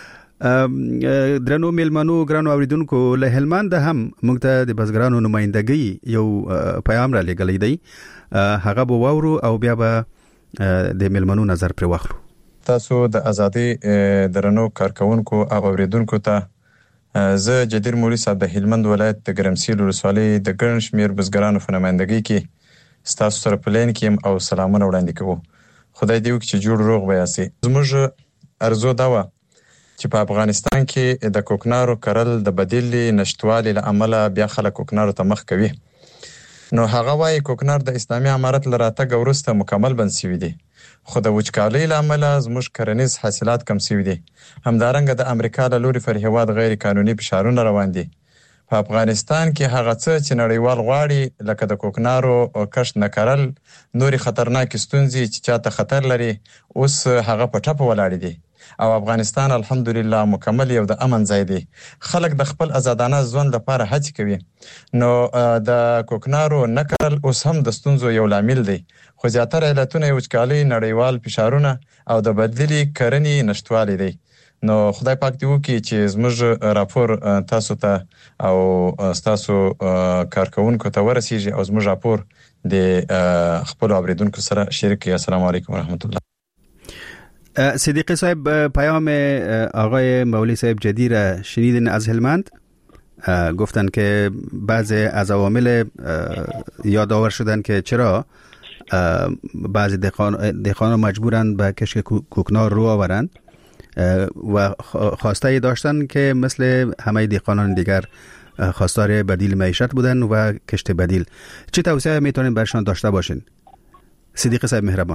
Speaker 3: وو درنو ملمنو ګرانو اوریدونکو له هلمند هم موږ ته د بزګرانو نمائندګي یو پیغام را لګلې دی هغه به وورو او بیا به د ملمنو نظر پر واخلو
Speaker 8: تاسو د ازادي درنو کارکونکو او اوریدونکو ته زه جدیر مولوی صاحب د هلمند ولایت د ګرمسیر ولسوالۍ د ګڼ شمېر بزګرانو په نمائندګۍ کې ستاسو سره په لین کې او سلامونه وړاندې کوو خدای دې وکړي چې جوړ روغ به یاستئ زموږ ارزو دا وه چې په افغانستان کې د کوکنارو کرل د بدیلې نشتوالي له امله بیا خلک کوکنارو ته مخ کوي نو هغه وایي کوکنار د اسلامي امارت له راتګ وروسته مکمل بند شوي دي خو د وچکالۍ له امله زموږ کرنیز حاصلات کم شوي دي همدارنګه د امریکا له لوري پر هیواد غیر قانوني فشارونه روان دي په افغانستان کې هغه څه چې نړیوال غواړي لکه د کوکنارو کښت نه کرل نورې خطرناکې ستونزې چې چاته خطر لري اوس هغه په ټپه ولاړې دي او افغانستان الحمدلله مکمل یو د امن ځای دی خلک د خپل آزادانه ژوند لپاره هڅې کوي نو د کوکنارو نه کرل اوس هم د ستونزو یو لامل دی خو زیاتره علتونه یې وچکالۍ نړیوال فشارونه او د بدلې کرنې نشتوالی دی نو خدای پاک دې وکړي چې زموږ راپور تاسو ته او ستاسو کارکونکو ته ورسیږي او زموږ راپور د خپل اوریدونکو سره شریک کړئ السلام علیکم ورحمت الله
Speaker 3: صدیقی صاحب پیام آقای مولی صاحب جدیر شنیدین از هلمند گفتن که بعضی از عوامل یادآور شدن که چرا بعضی دهقانان مجبورن به کشت کوکنار رو آورند و خواسته داشتن که مثل همه دهقانان دیگر خواستار بدیل معیشت بودن و کشت بدیل چه توصیه میتونین برشان داشته باشین صدیقی صاحب مهربان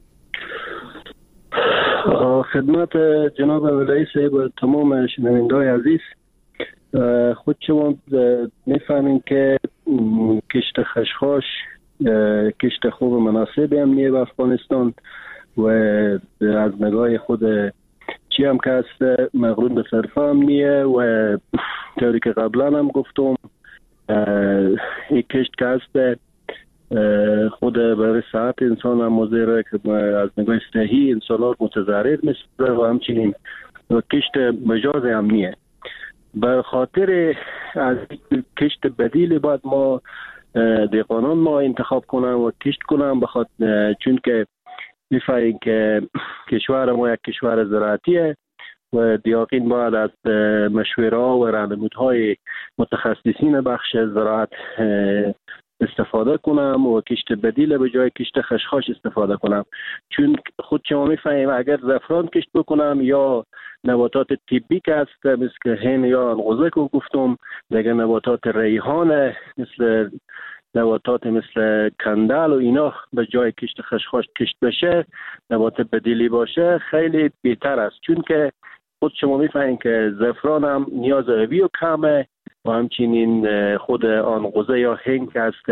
Speaker 4: خدمت جناب ولایی صاحب و تمام شنونده‌های عزیز خود شما میفهمین که کشت خشخاش کشت خوب مناسب امنیه به افغانستان و از نگاه خود چی هم که هست مغرون به صرف امنیه و طوری که قبلا هم گفتم یک کشت که هست خود برای صحت انسان هم مضره که از نگاه صحی انسانات متضرر میشه و همچنین کشت مجاز امنیه بر خاطر از کشت بدیل باید ما دهقانان ما انتخاب کنم و کشت کنم بخاطر چون که میفهمیم که کشور ما یک کشور زراعتیه و دیاقین باید از مشوره و راهنمودهای متخصصین بخش زراعت استفاده کنم و کشت بدیل به جای کشت خشخاش استفاده کنم چون خود شما میفهمیم اگر زعفران کشت بکنم یا نباتات طبی که هست مثل هین یا انقوزه که گفتم دیگه نباتات ریحان مثل نباتات مثل کندل و اینا به جای کشت خشخاش کشت بشه نبات بدیلی باشه خیلی بهتر است چون که خود شما میفهمین که زعفران هم نیاز آبی و کمه و همچنین خود انقوزه یا هنگ که هست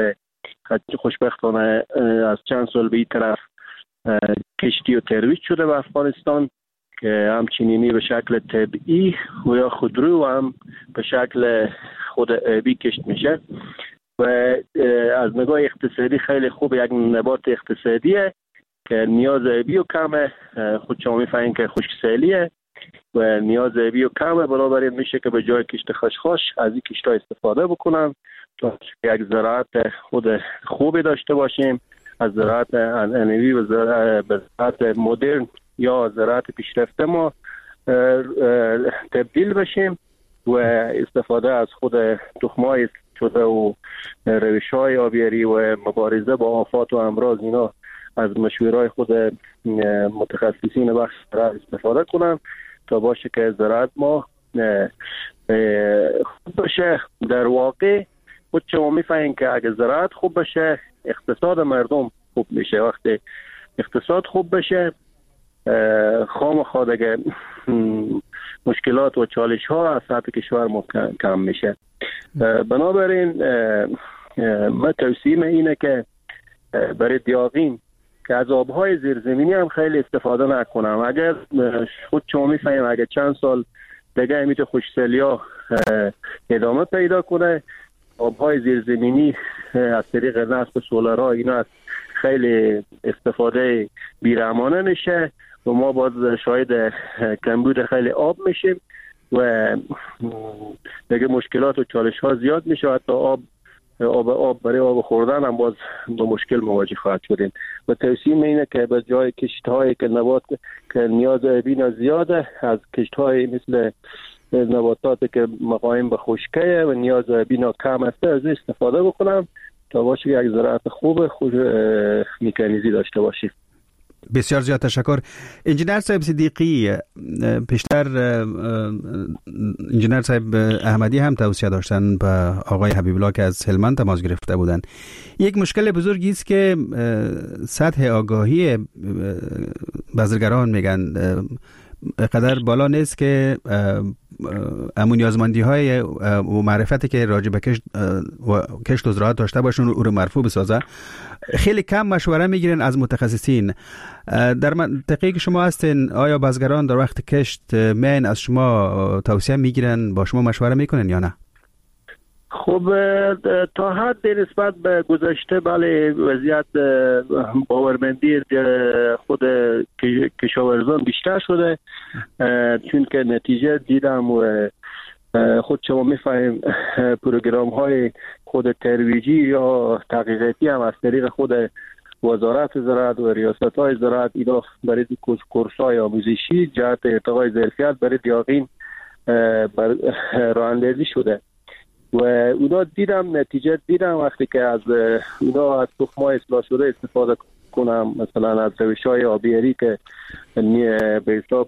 Speaker 4: خوشبختانه از چند سال به این طرف کشتی و ترویج شده به افغانستان که همچنینی به شکل طبیعی و یا خودرو و هم به شکل خود آبی کشت میشه و از نگاه اقتصادی خیلی خوب یک نبات اقتصادیه که نیاز آبی و کمه. خود شما میفهمین که خشکسالیه و نیاز آبی و کمه، بنابراین میشه که به جای کشت خشخاش از این کشت‌ها استفاده بکنن تا یک زراعت خود خوبی داشته باشیم، از زراعت انعنوی و زراعت مدرن یا زراعت پیشرفته ما تبدیل بشیم و استفاده از خود تخم‌های شده و روش‌های آبیاری و مبارزه با آفات و امراض اینا از مشوره‌های خود متخصصین بخش زراعت استفاده کنن تا باشه که زراعت ما خوب باشه. در واقع خود شما میفهمین که اگه زراعت خوب باشه اقتصاد مردم خوب میشه. وقتی اقتصاد خوب بشه خامخا دیگه مشکلات و چالش ها از سطح کشور ما کم میشه. بنابراین من توصیه اینه که برای دیاغین که از آبهای زیرزمینی هم خیلی استفاده نکنم. اگر خود شما میفهمیم اگر چند سال دیگه میتونه خشکسالی‌ها ادامه پیدا کنه، آبهای زیرزمینی از طریق نصب سولارها اینا از خیلی استفاده بیرحمانه میشه و ما باز شاید کمبود خیلی آب میشیم و دیگه مشکلات و چالش ها زیاد میشه. حتی آب برای آب خوردن هم باز با مشکل مواجه خواهد شدیم. و توصیه اینه که به جای کشت هایی که نبات که نیاز آبی زیاده، از کشت های مثل نباتاتی که مقاوم به خشکی و نیاز آبی کم است از استفاده بکنم تا باشه یک زراعت خوب خود میکانیزی داشته باشیم.
Speaker 3: بسیار زیاد تشکر. انجینر صاحب صدیقی، پیشتر انجینر صاحب احمدی هم توصیه داشتن به آقای حبیب الله که از هلمند تماس گرفته بودن. یک مشکل بزرگی است که سطح آگاهی بازرگانان میگن قدر بالا نیست که امون نیازمندی های و معرفتی که راجع به کشت و زراعت داشته باشون او رو مرفوع بسازه. خیلی کم مشوره میگیرن از متخصصین. در منطقه که شما هستین آیا بازرگانان در وقت کشت من از شما توصیه میگیرن، با شما مشوره میکنن یا نه؟
Speaker 4: خب تا حد نسبت به گذشته بله وضعیت باورمندی خود کشاورزان بیشتر شده، چون که نتیجه دیدم و خود شما میفهمیم پروگرام های خود ترویجی یا تحقیقاتی هم از طریق خود وزارت زراعت و ریاست های زراعت اینا برای کورس های آموزشی جهت ارتقای ظرفیت برای دیاغین راه اندازی شده و اونا دیدم نتیجه دیدم وقتی که از اونا از تخم‌های اصلاح شده استفاده کنم، مثلا از روش‌های آبیاری که به حساب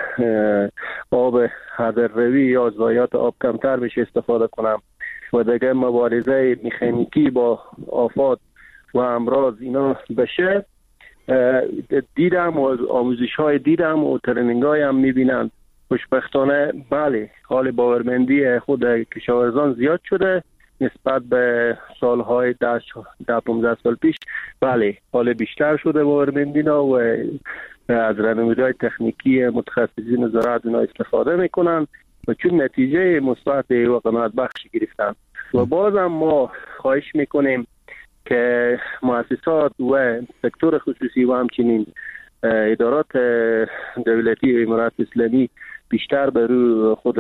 Speaker 4: آب هدرروی یا ضایعات آب کمتر بشه استفاده کنم و دیگه مبارزه مکانیکی با آفات و امراض اینا بشه. دیدم و آموزش‌های دیدم و ترنینگ‌های هم می‌بینم. خوشبختانه بله حال باورمندی خود کشاورزان زیاد شده نسبت به سالهای 10-15 سال پیش. بله حال بیشتر شده باورمندی و از راهنمایی‌های تکنیکی متخصصین زراعت اینا استفاده میکنن و چون نتیجه مثبت و قناعت بخش گرفتن. و بازم ما خواهش میکنیم که مؤسسات و سکتور خصوصی و همچنین ادارات دولتی و امارات اسلامی بیشتر بر روی خود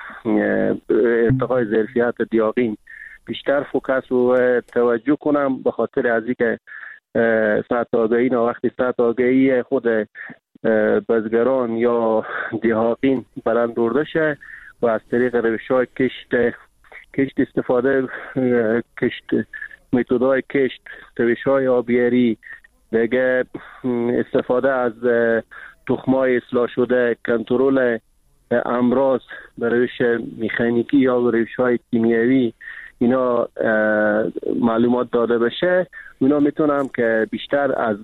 Speaker 4: ارتقای ظرفیت دیاغین بیشتر فوکس و توجه کنم، به خاطر از اینکه سطح آگاهی وقتی سطح آگاهی خود بازرگانان یا دیاغین بلند برده شه و از طریق روش‌های کشت استفاده متدهای کشت، روش‌های آبیاری، دیگه استفاده از تخم‌های اصلاح شده، کنترل امراض به روش مکانیکی یا به روش‌های کیمیایی اینا معلومات داده بشه، اینا میتونم که بیشتر از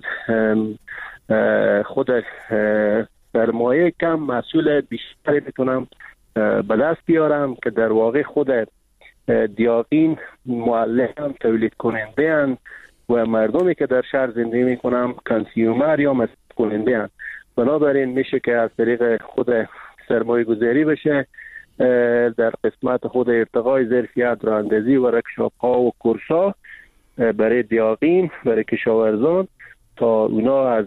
Speaker 4: خود سرمایه کم محصول بیشتری میتونم به دست بیارم که در واقع خود دیاقین معلم، تولید کننده اند و مردمی که در شهر زندگی میکنن کانسیومر یا مصرف کننده اند. بنابراین میشه که از طریق خود سرمایه گذاری بشه در قسمت خود ارتقای ظرفیت راهاندازی و ورکشاپ ها و کورس ها برای دیاقین، برای کشاورزان تا اونا از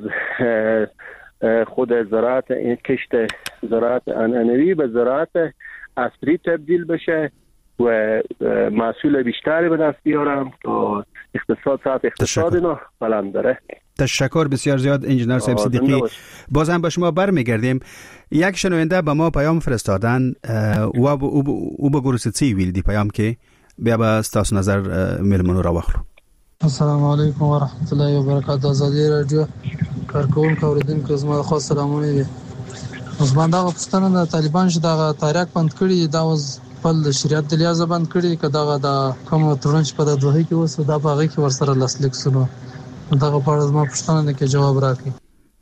Speaker 4: خود زراعت این کشت زراعت عنعنوی به زراعت عصری تبدیل بشه و محصول بیشتری به دست بیارم تا اقتصاد اینا بلند بره.
Speaker 3: تشکر بسیار زیاد انجینر صاحب صدیقی. بازم به شما برمیگردیم. یک شنونده به ما پیام فرستادن و او به گروستی ویل دی پیام که بیا به استاس نظر ملمنو را واخلو.
Speaker 9: السلام علیکم و رحمت الله و برکاته. آزادی رادیو کارکون اوریدونکو زما خاص سلامونه دي. اوس باندې پښتنه د طالبان چې د تاریخ بند کړي دا اوس په شریعت د لیازه بند کړي کدا د کوم ترنج په د دوه کې اوس دا باغې کې ورسره لاسلیک سنو دغه په اړه زما پښتنه کې جواب راکړي.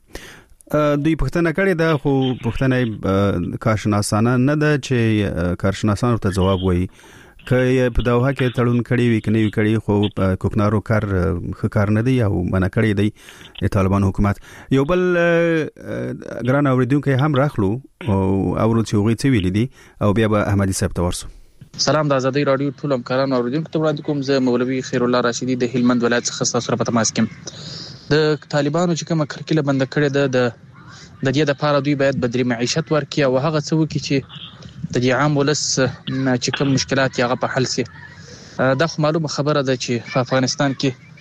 Speaker 3: دوی پښتنه کړي دا خو پښتنه کارشناسانه نه ده چې کارشناسان ورته جواب وایي که په داوها کې تړون کړي وي کني وي کړي خو کوکنارو کار نه دی او منع کړی دی طالبان حکومت. یو بل ګران اوریدونکو هم راخلو او چې وغوي څه ویل دي او بیا به احمدي صاحب ته ورسو.
Speaker 10: سلام د آزادی رادیو ټول همکارانو اوریدونکو ته وړاندې کوم. زه مولوي خیر الله راشدی د هلمند ولایت څخه تاسو سره په تماس کې. د طالبانو چې کومه کرکله بند کړې ده د دې د پاره دوی باید بدري معیشت ورکړي او هغه څه وکړي چې د دې عام ولس چې کوم مشکلات یې هغه په حل سي. دا خو معلومه خبره ده چې په افغانستان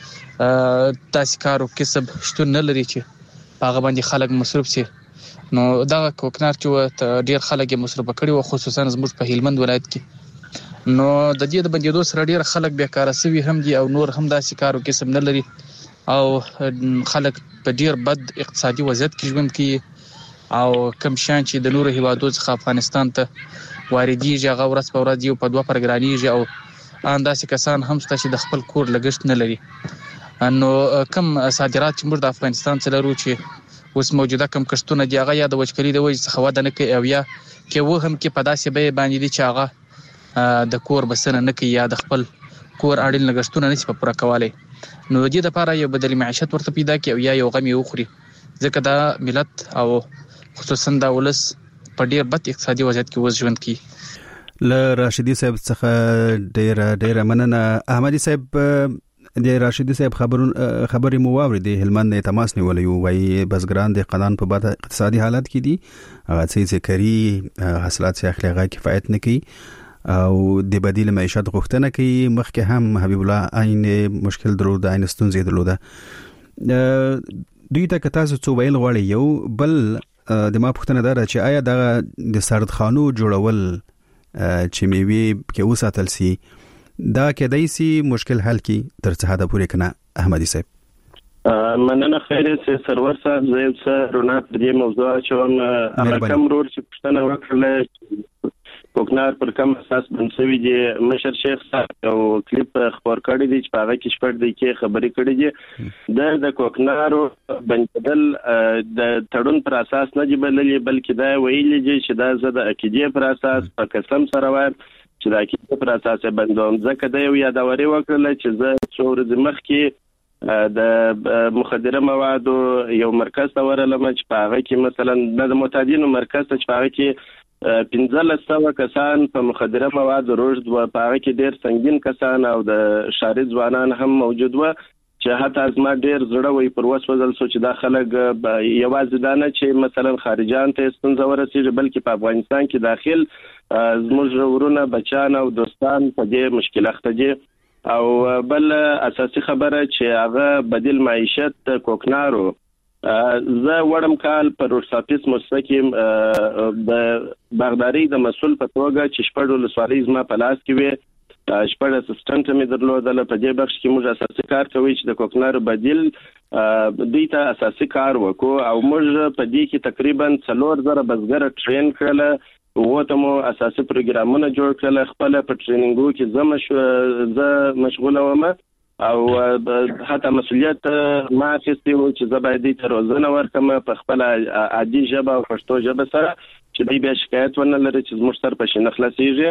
Speaker 10: کې تاسو کار او کسب شتون نه لري چې هغه باندې خلک مصرف سي. نو دا کوکنار چې ډیر خلک یې مصرف کړي او خصوصا زموږ په هلمند ولایت کې نو د دې د بندیدو سره ډیر خلک بیکاره سوي هم دي او نور هم داسې کار او کسب نه لري او خلک په ډیر بد اقتصادي وضعیت کې ژوند کوي او کم شان چې د نورو هیوادو څخه افغانستان ته واردېږي هغه ورځ په ورځ یو په دوه پرګرانیږي او انداسې کسان هم شته چې د خپل کور لګښت نه لري. نو کم صادرات چې موږ د افغانستان څخه لرو چې اوس موجوده کم کښتونه دی هغه یا د وچکلي د وجې څخه وده نه کوي او یا کې و هم کې په داسې بیه باندې دي چې هغه د کور بسنه نه کوي یا د خپل کور اړین لګښتونه نشي په پوره کولای. نو د دې لپاره یو بدیل معیشت ورته پیدا کړي او یا یو غمی وخوري ځکه دا ملت او خصوصا د ولس په ډیر بد اقتصادي وضعیت کې وځ ژوند کوي.
Speaker 3: ل راشدی صاحب څخه ډیر مننه. احمدي صاحب د راشدی صاحب خبرې مو واورېدې. هلمند نه تماس نیولې وای بزګران د قانون په بد اقتصادي حالت کې دي هغه څه کری حاصلات یې اخلي هغه کفایت نه کوي او د بدیل معیشت غوښتنه کوي. مخکې هم حبیب الله عین مشکل درلود عین ستونزې درلوده. دوی ته که تاسو څه ویل غواړئ یو بل د ما پوښتنه ده چې آیا د سردخانو جوړول چې میوې کې وساتل سي دا کېدای سي مشکل حل کی تر څه حد پورې کنه. احمدي صاحب
Speaker 6: مننه خیر سرور صاحب زه یو څه رونه په دې موضوع چې هغه کوم رول چې پښتنه وکړله کوکنار پر کوم اساس بنسوي دي مشر شیخ صاحب او کلیپ خبر کړی دی چې هغه کې شپږ دی کې خبرې کړې دي د کوکنارو بندل د تړون پر اساس نه دی بلکې دا ویلي دي چې دا زه د عقیدې پر اساس په قسم سره وایم چې د عقیدې پر اساس بندوم ځکه دا یو یادوري وکړل چې زه څو ورځې مخکې د مخدره موادو یو مرکز ته ورلم چې په هغه کې مثلا د معتادینو مرکز ته چې په هغه کې 1500 کسان په مخدره مواد روزد و په هغه کې ډېر سنگین کسان او د شاري ځوانان هم موجود و چې حتی از ما ډېر زړه وي پر وسوځل سو چې دا خلک یوازې دا نه چې مثلا خارجان ته ستونزه ورسېږي بلکې په افغانستان کې داخل زموږ ورونه بچان او دوستان په دې مشکل اخته دي. او بل اساسي خبره چې هغه بدیل معیشت کوکنارو زه وړم کال پر ورسافیس مستقیم د باغداري د مسول په توګه چې شپږ ولسوالۍ زما په لاس کې وي شپږ اسسټنټ مې درلودل په دې بخش کې موږ اساسي کار کوي چې د کوکنارو بدیل دوی ته اساسي کار وکړو او موږ په دې کې تقریبا 4000 بزګر ټرین کړل وته مو اساسي پروګرامونه جوړ کړل خپل په ټریننګو کې زه مشغوله وم او حتی مسؤلیت ما اخیستی و چې زه باید دې ته روزنه ورکړم په خپل عادي ژبه او پښتو ژبه سره چې دوی بیا شکایت ونه لري چې زموږ سر په شي نه خلاصېږي.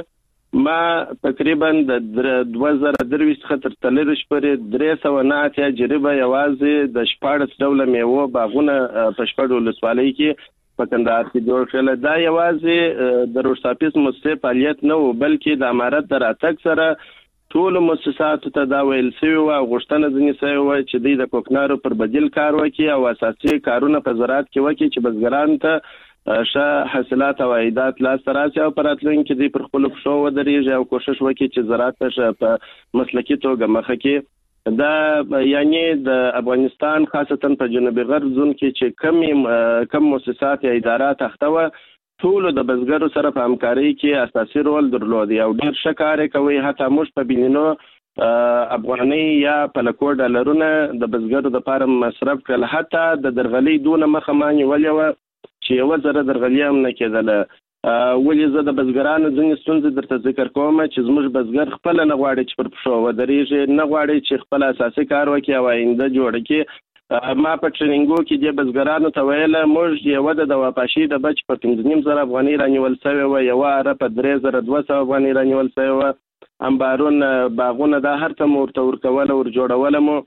Speaker 6: ما تقریبا د 2023 څخه تر 23 پورې 309 تجربه یوازې د 14 ډول میوه باغونه په شپږ ولسوالۍ کې په کندهار کې جوړ کړل. دا یوازې د روډ مؤسسې فعالیت نه و، بلکې د امارت د راتګ سره ټول مؤسساتو ته دا ویل شوی و او غوښتنه ځنې شوی و چې دوی د کوکنارو پر بدیل کار وکړي او اساسي کارونه په زراعت کې وکړي چې بزګرانو ته ښه حاصلات او عایدات لاسته راشي او په راتلونکي کې دوی پر خپلو پښو ودرېږي او کوشش وکړي چې زراعت ته په مسلکي توګه مخه کړي. دا یعنی د افغانستان خاصتا په جنوبي غرب زون کې چې کم مؤسسات یا ادارات اخته وه، ټولو د بزګرو سره په همکارۍ کې اساسي رول درلود او ډېر ښه کار کوي. حتی موږ په بینینو افغانۍ یا پلکو ډالرونه د بزګرو دپاره مصرف کړل. حتی د درغلۍ دونه مخه ما نیولې وه چې 1000 درغلي هم نه کېدله. ولې زه د بزګرانو ځینې ستونزې درته ذکر کوم چې زموږ بزګر خپله نه غواړي چې پر پښو ودرېږي، نه غواړي چې خپل اساسي کار وکړي او آینده جوړه کړي. ما په ټریننګو کې د بزګرانو ته ویله موږ یوه د واپاشي د بچ په 15,000 افغانۍ رانیول شوې وه، یوه اره په 3,200 افغانۍ رانیول شوې وه، امبارون باغونه دا هر څه مو ورته ورکوله ورجوړوله مو.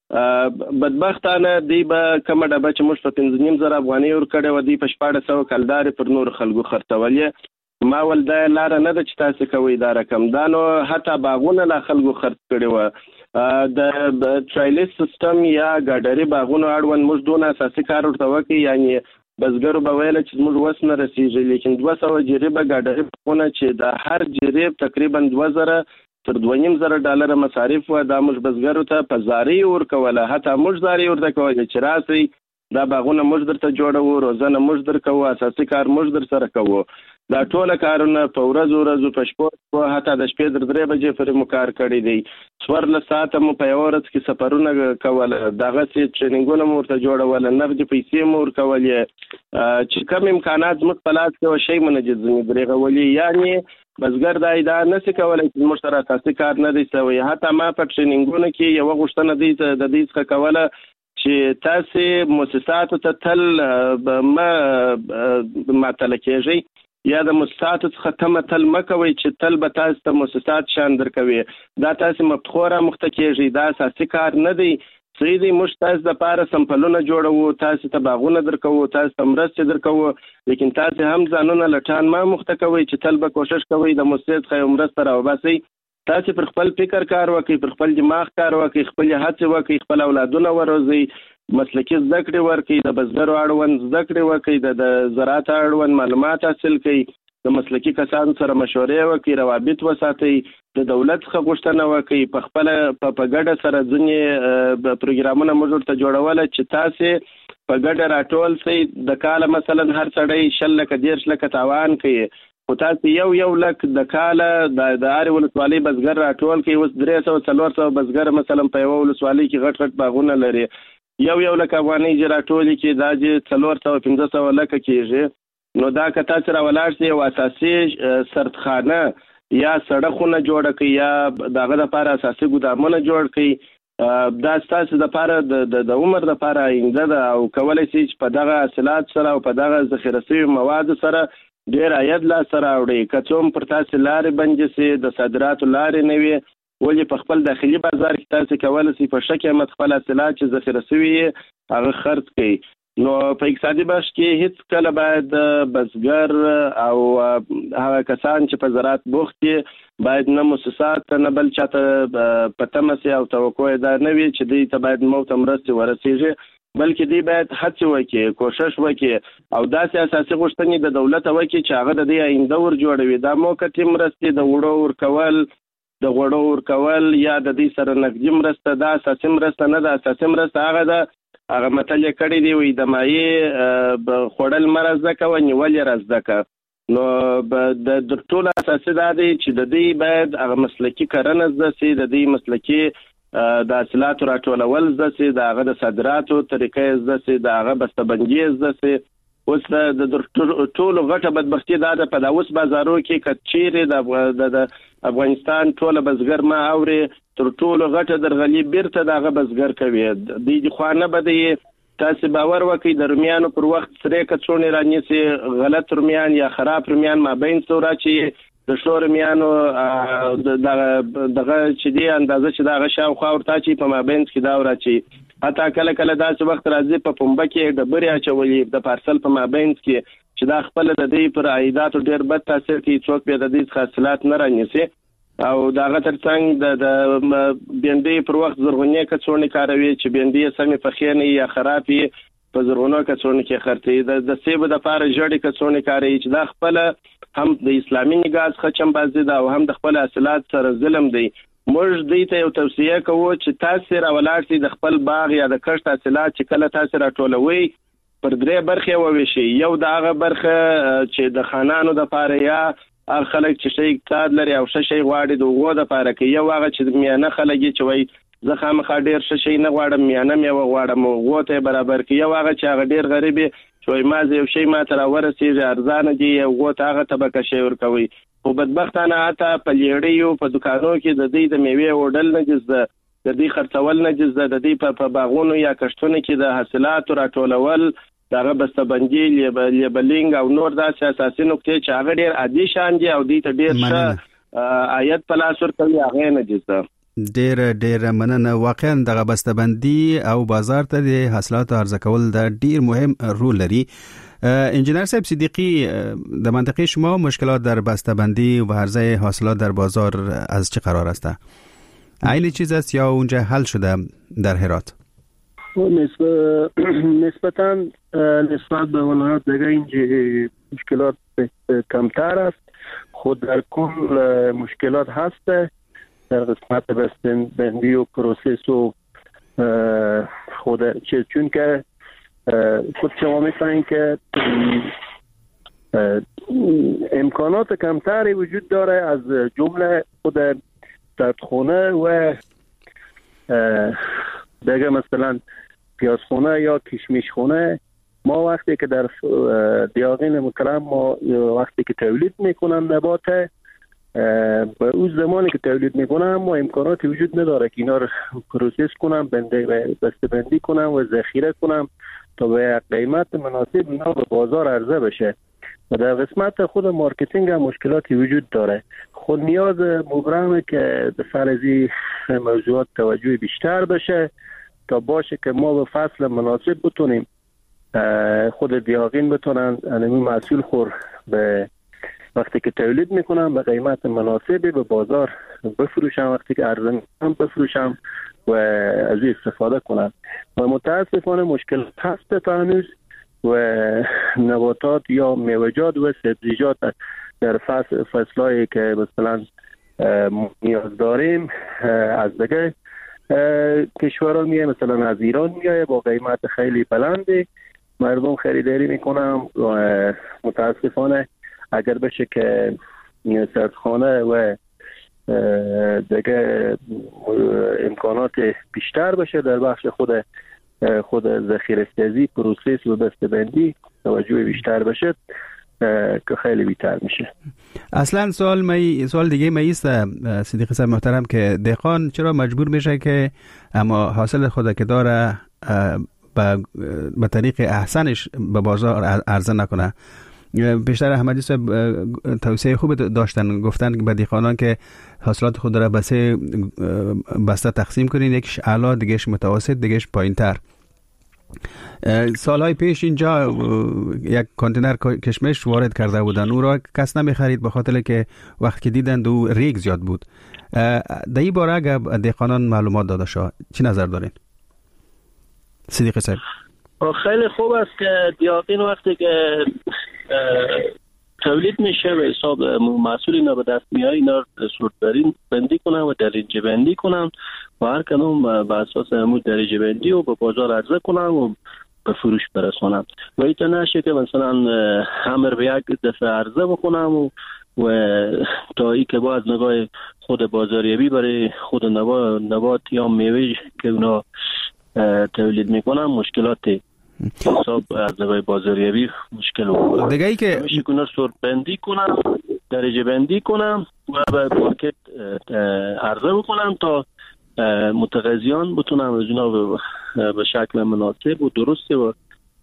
Speaker 6: بدبختانه دوی به کومه ډبه چې موږ په 15,000 افغانۍ ورکړې وه دوی په 1400 کلدارې پر نورو خلکو خرڅولې. ما ول دا لاره نه ده چې تاسو کوئ دا رقم، دا نو حتی باغونه لا خلکو خرڅ کړي وه. د ټرایلیس سیستم یا ګاډري باغونو اړوند موږ دونه اساسي کار ورته وکړي، یعنی بزګرو به ویله چې موږ وس نه رسیږي، لیکن 200 جریبه ګاډري باغونه چې د هر جریب تقریبا 2000 تر 2500 ډالر مصارف و، دا موږ بزګرو ته په زاري ورکوله. حتی موږ زاري ورته کوله چې راسئ دا باغونه موږ درته جوړوو، روزنه موږ درکوو، اساسي کار موږ در سره کوو. دا ټوله کارونه په ورځو په شپو حتی د شپې تر 3 بجې پورې مو کار کړی دی. 14 ساعته مو په یوه ورځ کې سفرونه کوله، دغسې ټریننګونه مو ورته جوړوله، نغدې پیسې مو ورکولې چې کم امکانات زموږ په لاس کې وه شی مو نه ځینې درېغولي. یعنې بزګر دا ادعا نشي کولی چې زموږ سره اساسي کار نه دی شوی. حتی ما په ټریننګونو کې یوه غوښتنه د دوی څخه کوله چې تاسې مؤسساتو ته تل معطله کېږئ یا د مؤسساتو څخه تمه تل مه کوئ چې تل به تاسو ته مؤسسات شان درکوي. دا تاسې مفتخو رامخته کېږئ، دا اساسي کار نه دی. صحیح دی، موږ تاسو دپاره سمپلونه جوړوو، تاسو ته باغونه درکوو، تاسو ته مرستې درکوو، لیکن تاسو هم ځانونه لټان مه مخته کوئ چې تل به کوشش کوئ د مؤسسې څخه یو مرسته راوباسئ. تاسو پر خپل فکر کار وکړئ، پر خپل دماغ کار وکړئ، خپل هڅې وکړئ، خپل اولادونه وروزئ، مسلکي زده کړې ورکړئ، د بزګرو اړوند زده کړې وکړئ، د زراعت اړوند معلومات حاصل کړئ، د مسلکي کسانو سره مشورې وکړئ، روابط وساتئ، د دولت څخه غوښتنه وکړئ، په خپله په ګډه سره ځینې پروګرامونه موږ ورته جوړوله چې تاسې په ګډه راټول شئ. د کاله مثلا هر سړی 10 لکه 13 لکه تاوان کوي، خو تاسو یو لک د کاله د هرې ولسوالۍ بزګر راټول کوي. اوس 300-400 بزګر مثلا په یوه ولسوالۍ کې غټ باغونه لري، یو لک افغانۍ چې راټولې کې دا چې 400-500 لکه کېږي. نو دا که تاسو راولاړ شئ یو اساسي سردخانه یا سړکونه جوړه کړئ یا د هغه دپاره اساسي ګودامونه جوړ کړئ، دا ستاسو دپاره د عمر دپاره آینده ده او کولی شئ چې په دغه حاصلات سره او په دغه ذخیره شوي موادو سره ډېر عاید لاسته راوړئ. که څه هم پر تاسو لارې بندې شي، د صادراتو لارې نه وي، ولې په خپل داخلي بازار کې تاسو کولی شئ په ښه قیمت خپل حاصلات چې ذخیره شوي یې هغه خرڅ کړئ. نو په اقتصادي بخش کې هیڅ کله باید بزګر او هغه کسان چې په زراعت بوخت دي باید نه مؤسسات نه بل چاته په تمه سي او توقع دا نه وي چې دوی ته باید موت مرستې ورسیږي، بلکې دوی باید هڅې وکړي، کوشش وکړي او داسې اساسي غوښتنې د دولت وکړي چې هغه د دې آینده ور جوړوي. دا موقتي مرستې د غوړو ورکول یا د دې سره نقدي مرسته دا اساسي مرسته نه ده. اساسي مرسته هغه ده، هغه متل یې کړی دی وایي د مایې خوړل مه را زده کوه، نیول یې را زده که. نو د ټولو اساسي دا دی چې د دوی باید هغه مسلکي کرنه زده سي، د دوی مسلکي د حاصلاتو راټولول زده سي، د هغه د صادراتو طریقې زده سي، د هغه بسته‌بندي زده سي. اوس د ټولو غټه بدبختي دا ده په دا اوس بازارو کې که چیرې د افغانستان ټوله بزګر ما اوري تر ټولو غټه درغلي بیرته د هغه بزګر کوي. د خوا نه به دی تاسو باور وکړئ د رومیانو پر وخت سرې کڅوړې رانیسي، غلط رومیان یا خراب رومیان مابین څو راچي د شلور میانو دغه چې دی اندازه چې دغه شاوخوا ورته چې په مابین کې دا ورچی حتی کله کله داسې وخت راځي په پمبه کې د بری اچولې د پارسل په مابین کې چې دا خپل د دې پر عایداتو ډیر بد تاثیر کوي، څوک به د دې حاصلات نه رانیسي او داغه ترڅنګ د بندې پر وخت زرغونې کڅوړې کاروي چې بندې سمې پخې نه یا خرابې په زرغونو کڅوړې کې خرڅي د سیب د پاره جوړې کڅوړې کاروي چې دا خپل هم د اسلامي نگاز خچم بازي دا او هم د خپل حاصلات سره ظلم دی. موږ دې ته یو توصیه کوو چې تاسو راولار سي د خپل باغ یا د کښت حاصلات چې کله تاسو راټولوي پر درې برخه وویشي. یو دغه برخه چې د خانانو د پاره یا خلک چې شي اقتصاد لري او شي غواړي دغه د پاره کې یو هغه چې میانه خلک چې وای زه خامخا ډیر شي نه غواړم میانه مې غواړم غوته برابر کې یو هغه چې هغه ډیر غریبي چې ما زه یو شی ما تر ورسېږي ارزانه دي غوته هغه طبقه شي ور کوي. خو بدبختانه اته په لیړیو په دکانو کې د دې د میوه وډل نه جزده د دې خرڅول نه جزده د دې په باغونو یا کښتونو کې د حاصلاتو راټولول دغه بسته‌بندي لیبلینګ او نور داسې اساسي نقطې چې هغه ډیر عادي شان دي او دې ته ډیر ښه آیت په لاس ورکوي هغه نه جزده.
Speaker 3: ډیر مننه. واقعا دغه بسته‌بندي او بازار ته د حاصلاتو عرضه کول د ډیر مهم رول لري. انجینر صاحب صدیقی، در منطقه شما مشکلات در بسته‌بندی و عرضه حاصلات در بازار از چه قرار است؟ عین چیز است یا اونجا حل شده در هرات؟
Speaker 4: نسبت به ولایات دیگه اینجا مشکلات کمتر است. خود در کل مشکلات هست در قسمت بسته‌بندی و پروسس و خود چون که خود شما می‌فهمید که امکانات کمتری وجود داره از جمله خود سردخونه و دیگه مثلا پیازخونه یا کشمیشخونه. ما وقتی که در دیاغین مکرم ما وقتی که تولید میکنن نبات به اون زمانی که تولید میکنن ما امکاناتی وجود نداره که اینا رو پروسس کنم بسته‌بندی کنم و ذخیره کنم تا به قیمت مناسب اینا به بازار عرضه بشه. و در قسمت خود مارکتینگ هم مشکلاتی وجود داره. خود نیاز مبرمه که به فرضی موضوعات توجه بیشتر بشه تا باشه که ما به فصل مناسب بتونیم خود دیاغین بتونن انمی محصول خور به وقتی که تولید میکنم به قیمت مناسبی به بازار بفروشم، وقتی که عرضه میکنم بفروشم و از این استفاده کنم. و متاسفانه مشکل هست تا هنوز و نباتات یا میوه‌جات و سبزیجات در فصلایی که مثلا نیاز داریم از دیگه کشورها میاد، مثلا از ایران میاد با قیمت خیلی بلندی مردم خریداری میکنم و متاسفانه اگر بشه که سردخانه و دیگه امکانات بیشتر بشه در بخش خود ذخیره‌سازی، پروسس و بسته‌بندی توجه بیشتر بشه که خیلی بیشتر میشه.
Speaker 3: اصلا سوال دیگه است صدیقی صاحب محترم که دهقان چرا مجبور میشه که اما حاصل خود که داره به طریق احسنش به بازار عرضه نکنه؟ بیشتر احمدی صاحب توصیه خوب داشتن، گفتن به دهقانان که حاصلات خود را به بسته تقسیم کنین، یکیش اعلی، دیگهش متوسط، دیگهش پایین‌تر. سالهای پیش اینجا یک کانتینر کشمش وارد کرده بودن، او را کس نمیخرید به خاطر که وقتی دیدن دو ریگ زیاد بود. در این باره اگر دهقانان معلومات داده شد چی نظر دارین؟ صدیقی صاحب.
Speaker 6: خیلی خوب است که دیاقین وقتی که تولید میشه به حساب محصول اینا به دست میاد اینا صورت بندی کنن و درجه بندی کنن و هر کدوم به اساس همون درجه بندی و به بازار عرضه کنن و به فروش برسونن و ایتا نشه که مثلا همر به یک دفعه عرضه بکنم و تا ای که با از نگاه خود بازاریابی برای خود نبات یا میوه که اونا تولید میکنن مشکلاتی حساب از نگاه بازاریابی مشکل بود.
Speaker 3: دیگه ای که
Speaker 6: میشه کنه صورت بندی کنم، درجه بندی کنم و به مارکت عرضه بکنم تا متقاضیان بتونن از اینا به شکل مناسب و درست و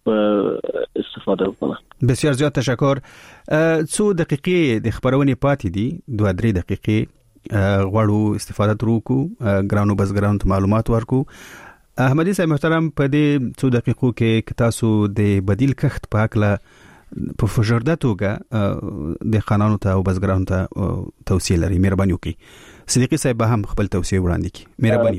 Speaker 6: استفاده وکړو.
Speaker 3: بسیار زیات تشکر. څو دقیقې د خبرونې پاتې دي، 2-3 دقیقې غواړو استفاده ترو کو ګرانو بزګرانو ته معلومات ورکو. احمدي صاحب محترم، په دې څو دقیقو کې تاسو د بدیل کښت په اړه په فشرده توګه د خانانو ته او بزګرانو ته توصیه لري، مهرباني وکړئ. صدیقي صاحب هم خپل توصیه وړاندې کړي، مهرباني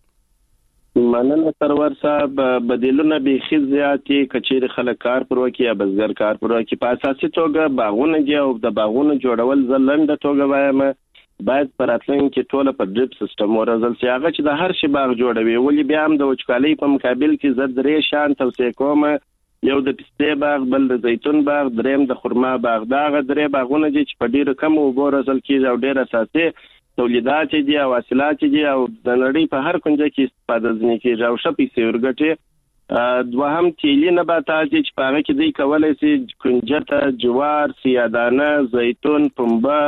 Speaker 3: وکړئ.
Speaker 6: مننه سرور صاحب. بدیلونه به خزياتي کچېر خلک کار پر وکي یا بزګر کار پر وکي په اساسي توګه باغونه دي او د باغونو جوړول زلنده توګه وایم باید پر اتلین کې ټوله په ډریپ سیستم ورزل سي. هغه چې د هر شي باغ جوړوي ولې بیا هم د وچکالۍ په مقابل کې زه درې شان توصیه کوم، یو د پستې باغ، بل د زیتون باغ، دریم د خرما باغ. دا غدرې باغونه دي چې په ډیره کم اوبو روزل کیږي او ډیر اساسي تولیدات دي او حاصلات دي او د نړۍ په هر کنجه کې استفاده ځنې کیږي او شپې سي ورګټي. دوهم تیلي نباتات چې په هغه کې دی کولای شي کنجته، جوار، سیادانه، زیتون، پنبه،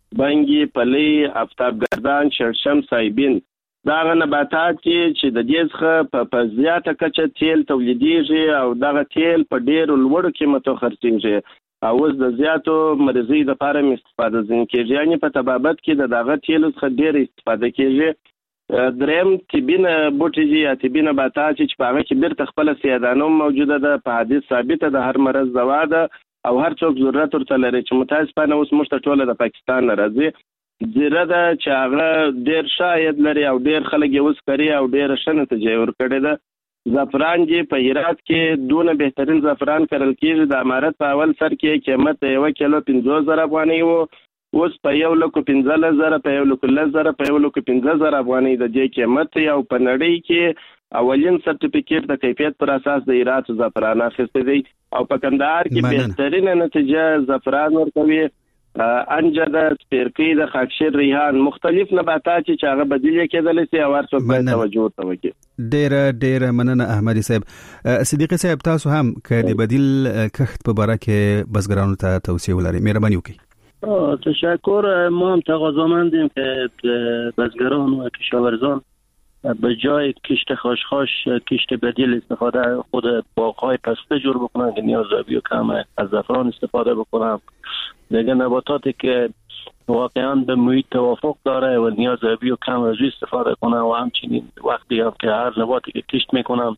Speaker 6: بنګي، پلي، آفتابګردان، شړشم، سایبین. دا نباتات چې د دې څخه په زیاته کچه تیل تولیدېږي او دغه تیل په ډېر لوړ قیمتو خرڅېږي او اوس د زیاتو مریضۍ لپاره استفاده ځنې کېږي، یعنې په طبابت کې د دغه تیلو څخه ډېر استفاده کېږي. دریم طبي بوټي دي یا طبي نباتات چې په هغه کې بیرته خپله سیادانه موجوده ده، په حدیث ثابته د هر مرض دوا ده او هر څوک ضرورت ورته لري چې متاسفانه اوس موږ ته ټوله د پاکستان نه راځي. زیره ده چې هغه ډېر شاید لري او ډېر خلک یې اوس کري او ډېره ښه نتیجه یې ورکړې ده. زعفران دي په هرات کې دونه بهترین زعفران کرل کېږي. د امارت په اول سر کې قیمت 1 کیلو 50,000 افغانۍ و، اوس په 1,15,000 په 1,10,000 په 1,15,000 افغانۍ د دې قیمت او په نړۍ کې اولین سرټیفیکیټ د کیفیت پر اساس د هرات زعفران اخیستی دی او په کندهار کې بهترین نتیجه زعفران ورکوي. انجده، سپیرکی، د خاکشیر، ریحان، مختلف نباتات چې هغه بدیل کېدلی شي او هر څوک باید توجه ورته وکړي.
Speaker 3: ډېره مننه احمدي صاحب. صدیقي صاحب تاسو هم که د بدیل کښت په باره کې بزګرانو ته توصیه ولرئ، مهرباني وکړئ.
Speaker 11: تشکر. ما هم تقاضامندیم که بزګران و کشاورزان به جای کشت خاشخاش کشت بدیل استفاده خود باغ‌های پسته جور بکنن که نیازیابی و کم از زعفران استفاده بکنن. دیگه نباتاتی که واقعا به محیط توافق داره و نیازیابی و کم از استفاده کنن و همچنین وقتی هم که هر نباتی که کشت میکنن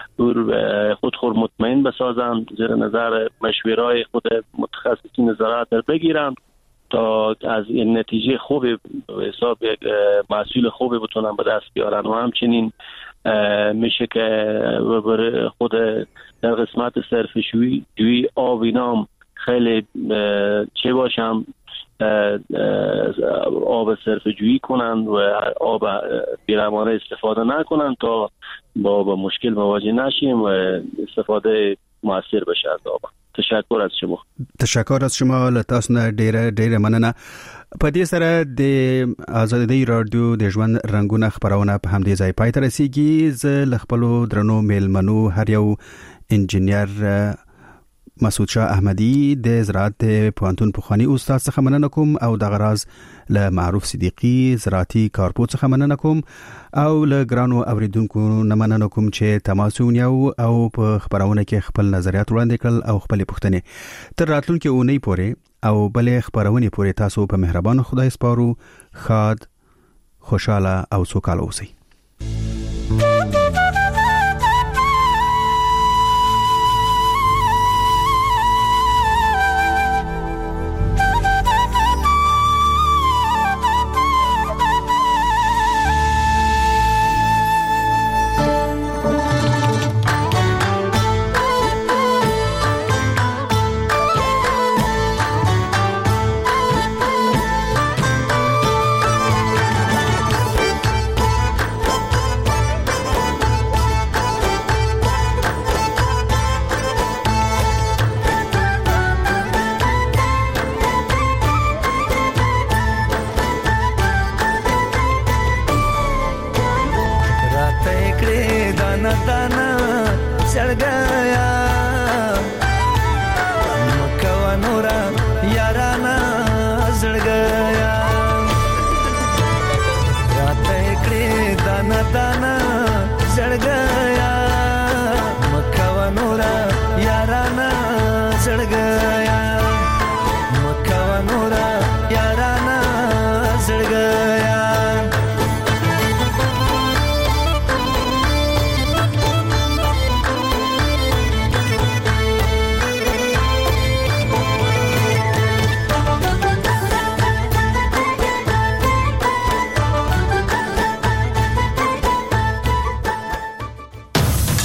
Speaker 11: خود مطمئن بسازن، زیر نظر مشوره‌های خود متخصصین زراعت بگیرن تا از این نتیجه خوبی به حساب یک محصول خوبی بتونن به دست بیارن. و همچنین میشه که خود در قسمت صرفه‌جویی آب اینام خیلی چه باشم آب صرفه‌جویی کنن و آب بیرحمانه استفاده نکنن تا با مشکل مواجه نشیم و استفاده موثر بشه از آب. تشکر از شما.
Speaker 3: تشکر از شما. لتاسو نه ډیره مننه. په دې سره د آزادۍ رادیو د ژوند رنگونه خبرونه په همدې ځای پای ته رسیږي. زه له خپلو درنو میلمنو هر یو انجینیر مسعود شاه احمدی د زراعت پوهنتون پخوانی استاد څخه مننه کوم او د غراز له معروف صدیقی زراعتي کارپو څخه مننه کوم او له ګرانو اوریدونکو نه مننه کوم چې تماس ونیو او په خبرونه کې خپل نظریات وړاندې کړل او خپل پوښتنې. تر راتلونکي اونۍ پورې او بلې خبرونه پورې تاسو په مهربان خدای سپارو. ښاد، خوشاله او سوکاله اوسئ.
Speaker 12: दाना दाना चढ़ गया